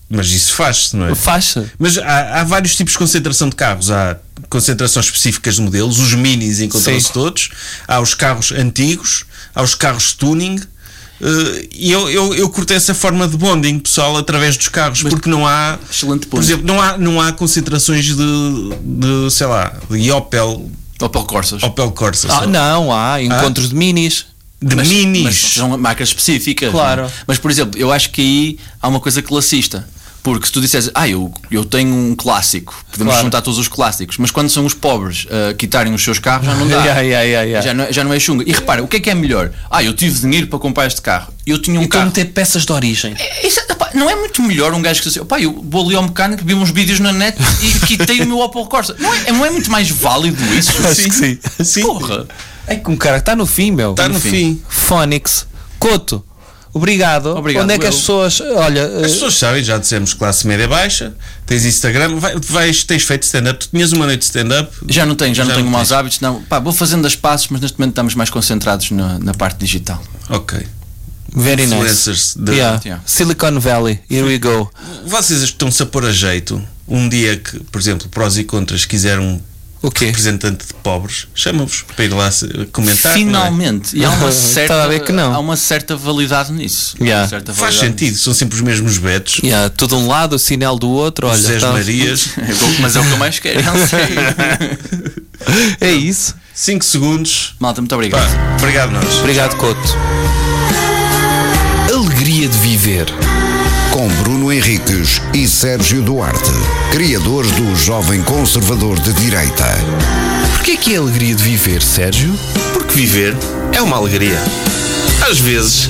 Mas isso faz-se, não é? Faz-se. Mas há, há vários tipos de concentração de carros. Há concentrações específicas de modelos. Os minis encontram-se Sim. todos. Há os carros antigos. Há os carros tuning. Uh, e eu, eu, eu curto essa forma de bonding pessoal através dos carros, Mas, porque não há, excelente ponto. por exemplo, não há, não há concentrações de, de sei lá, de Opel, Opel Corsas. Opel Corsa. Ah, não, há encontros de minis. De Mas- minis. Mas são marcas específicas. Claro. não é? Mas, por exemplo, eu acho que aí há uma coisa classista. Porque se tu disseres, ah, eu, eu tenho um clássico, podemos Claro. juntar todos os clássicos, mas quando são os pobres a quitarem os seus carros, já não dá. Yeah, yeah, yeah, yeah. Já, não, é- já não é chunga. E repara, o que é que é melhor? Ah, eu tive dinheiro para comprar este carro. Eu tinha um Então carro. meter peças de origem. Isso, epá, não é muito melhor um gajo que diz assim, opá, eu vou ali ao mecânico, vi uns vídeos na net e quitei o meu Opel Corsa. Não é, não é muito mais válido isso? Acho que sim. Sim. Porra. É que um cara está no fim, meu. Está no fim. fim. Fónix. Coto. Obrigado. Obrigado, Onde é que eu. as pessoas. Olha. As eh, pessoas sabem, já dissemos classe média baixa, tens Instagram, vai, vais, tens feito stand-up, tu tinhas uma noite de stand-up. Já não tenho, já, Já não tenho não maus tens. hábitos, não. Pá, vou fazendo as passos, mas neste momento estamos mais concentrados na, na parte digital. Ok. Very Influencers nice. de- Yeah. Yeah. Silicon Valley. Here we go. Vocês estão-se a pôr a jeito um dia que, por exemplo, prós e contras quiser um O quê? representante de pobres, chama-vos para ir lá se- comentar. não é? Finalmente. E há uma, Estava certa, a ver que não. há uma certa validade nisso. Yeah. Uma certa Faz validade sentido, são sempre os mesmos betos. Yeah, tudo de um lado, o sinal do outro. Olha, José tá- Marias, nisso. É bom, mas é o que eu mais quero. Não sei. É isso. cinco segundos. Malta, muito Pá, obrigado. obrigado nós. Obrigado, Coto. Alegria de Viver. Com Bruno Henriques e Sérgio Duarte, criadores do Jovem Conservador de Direita. Porquê que é alegria de viver, Sérgio? Porque viver é uma alegria. Às vezes.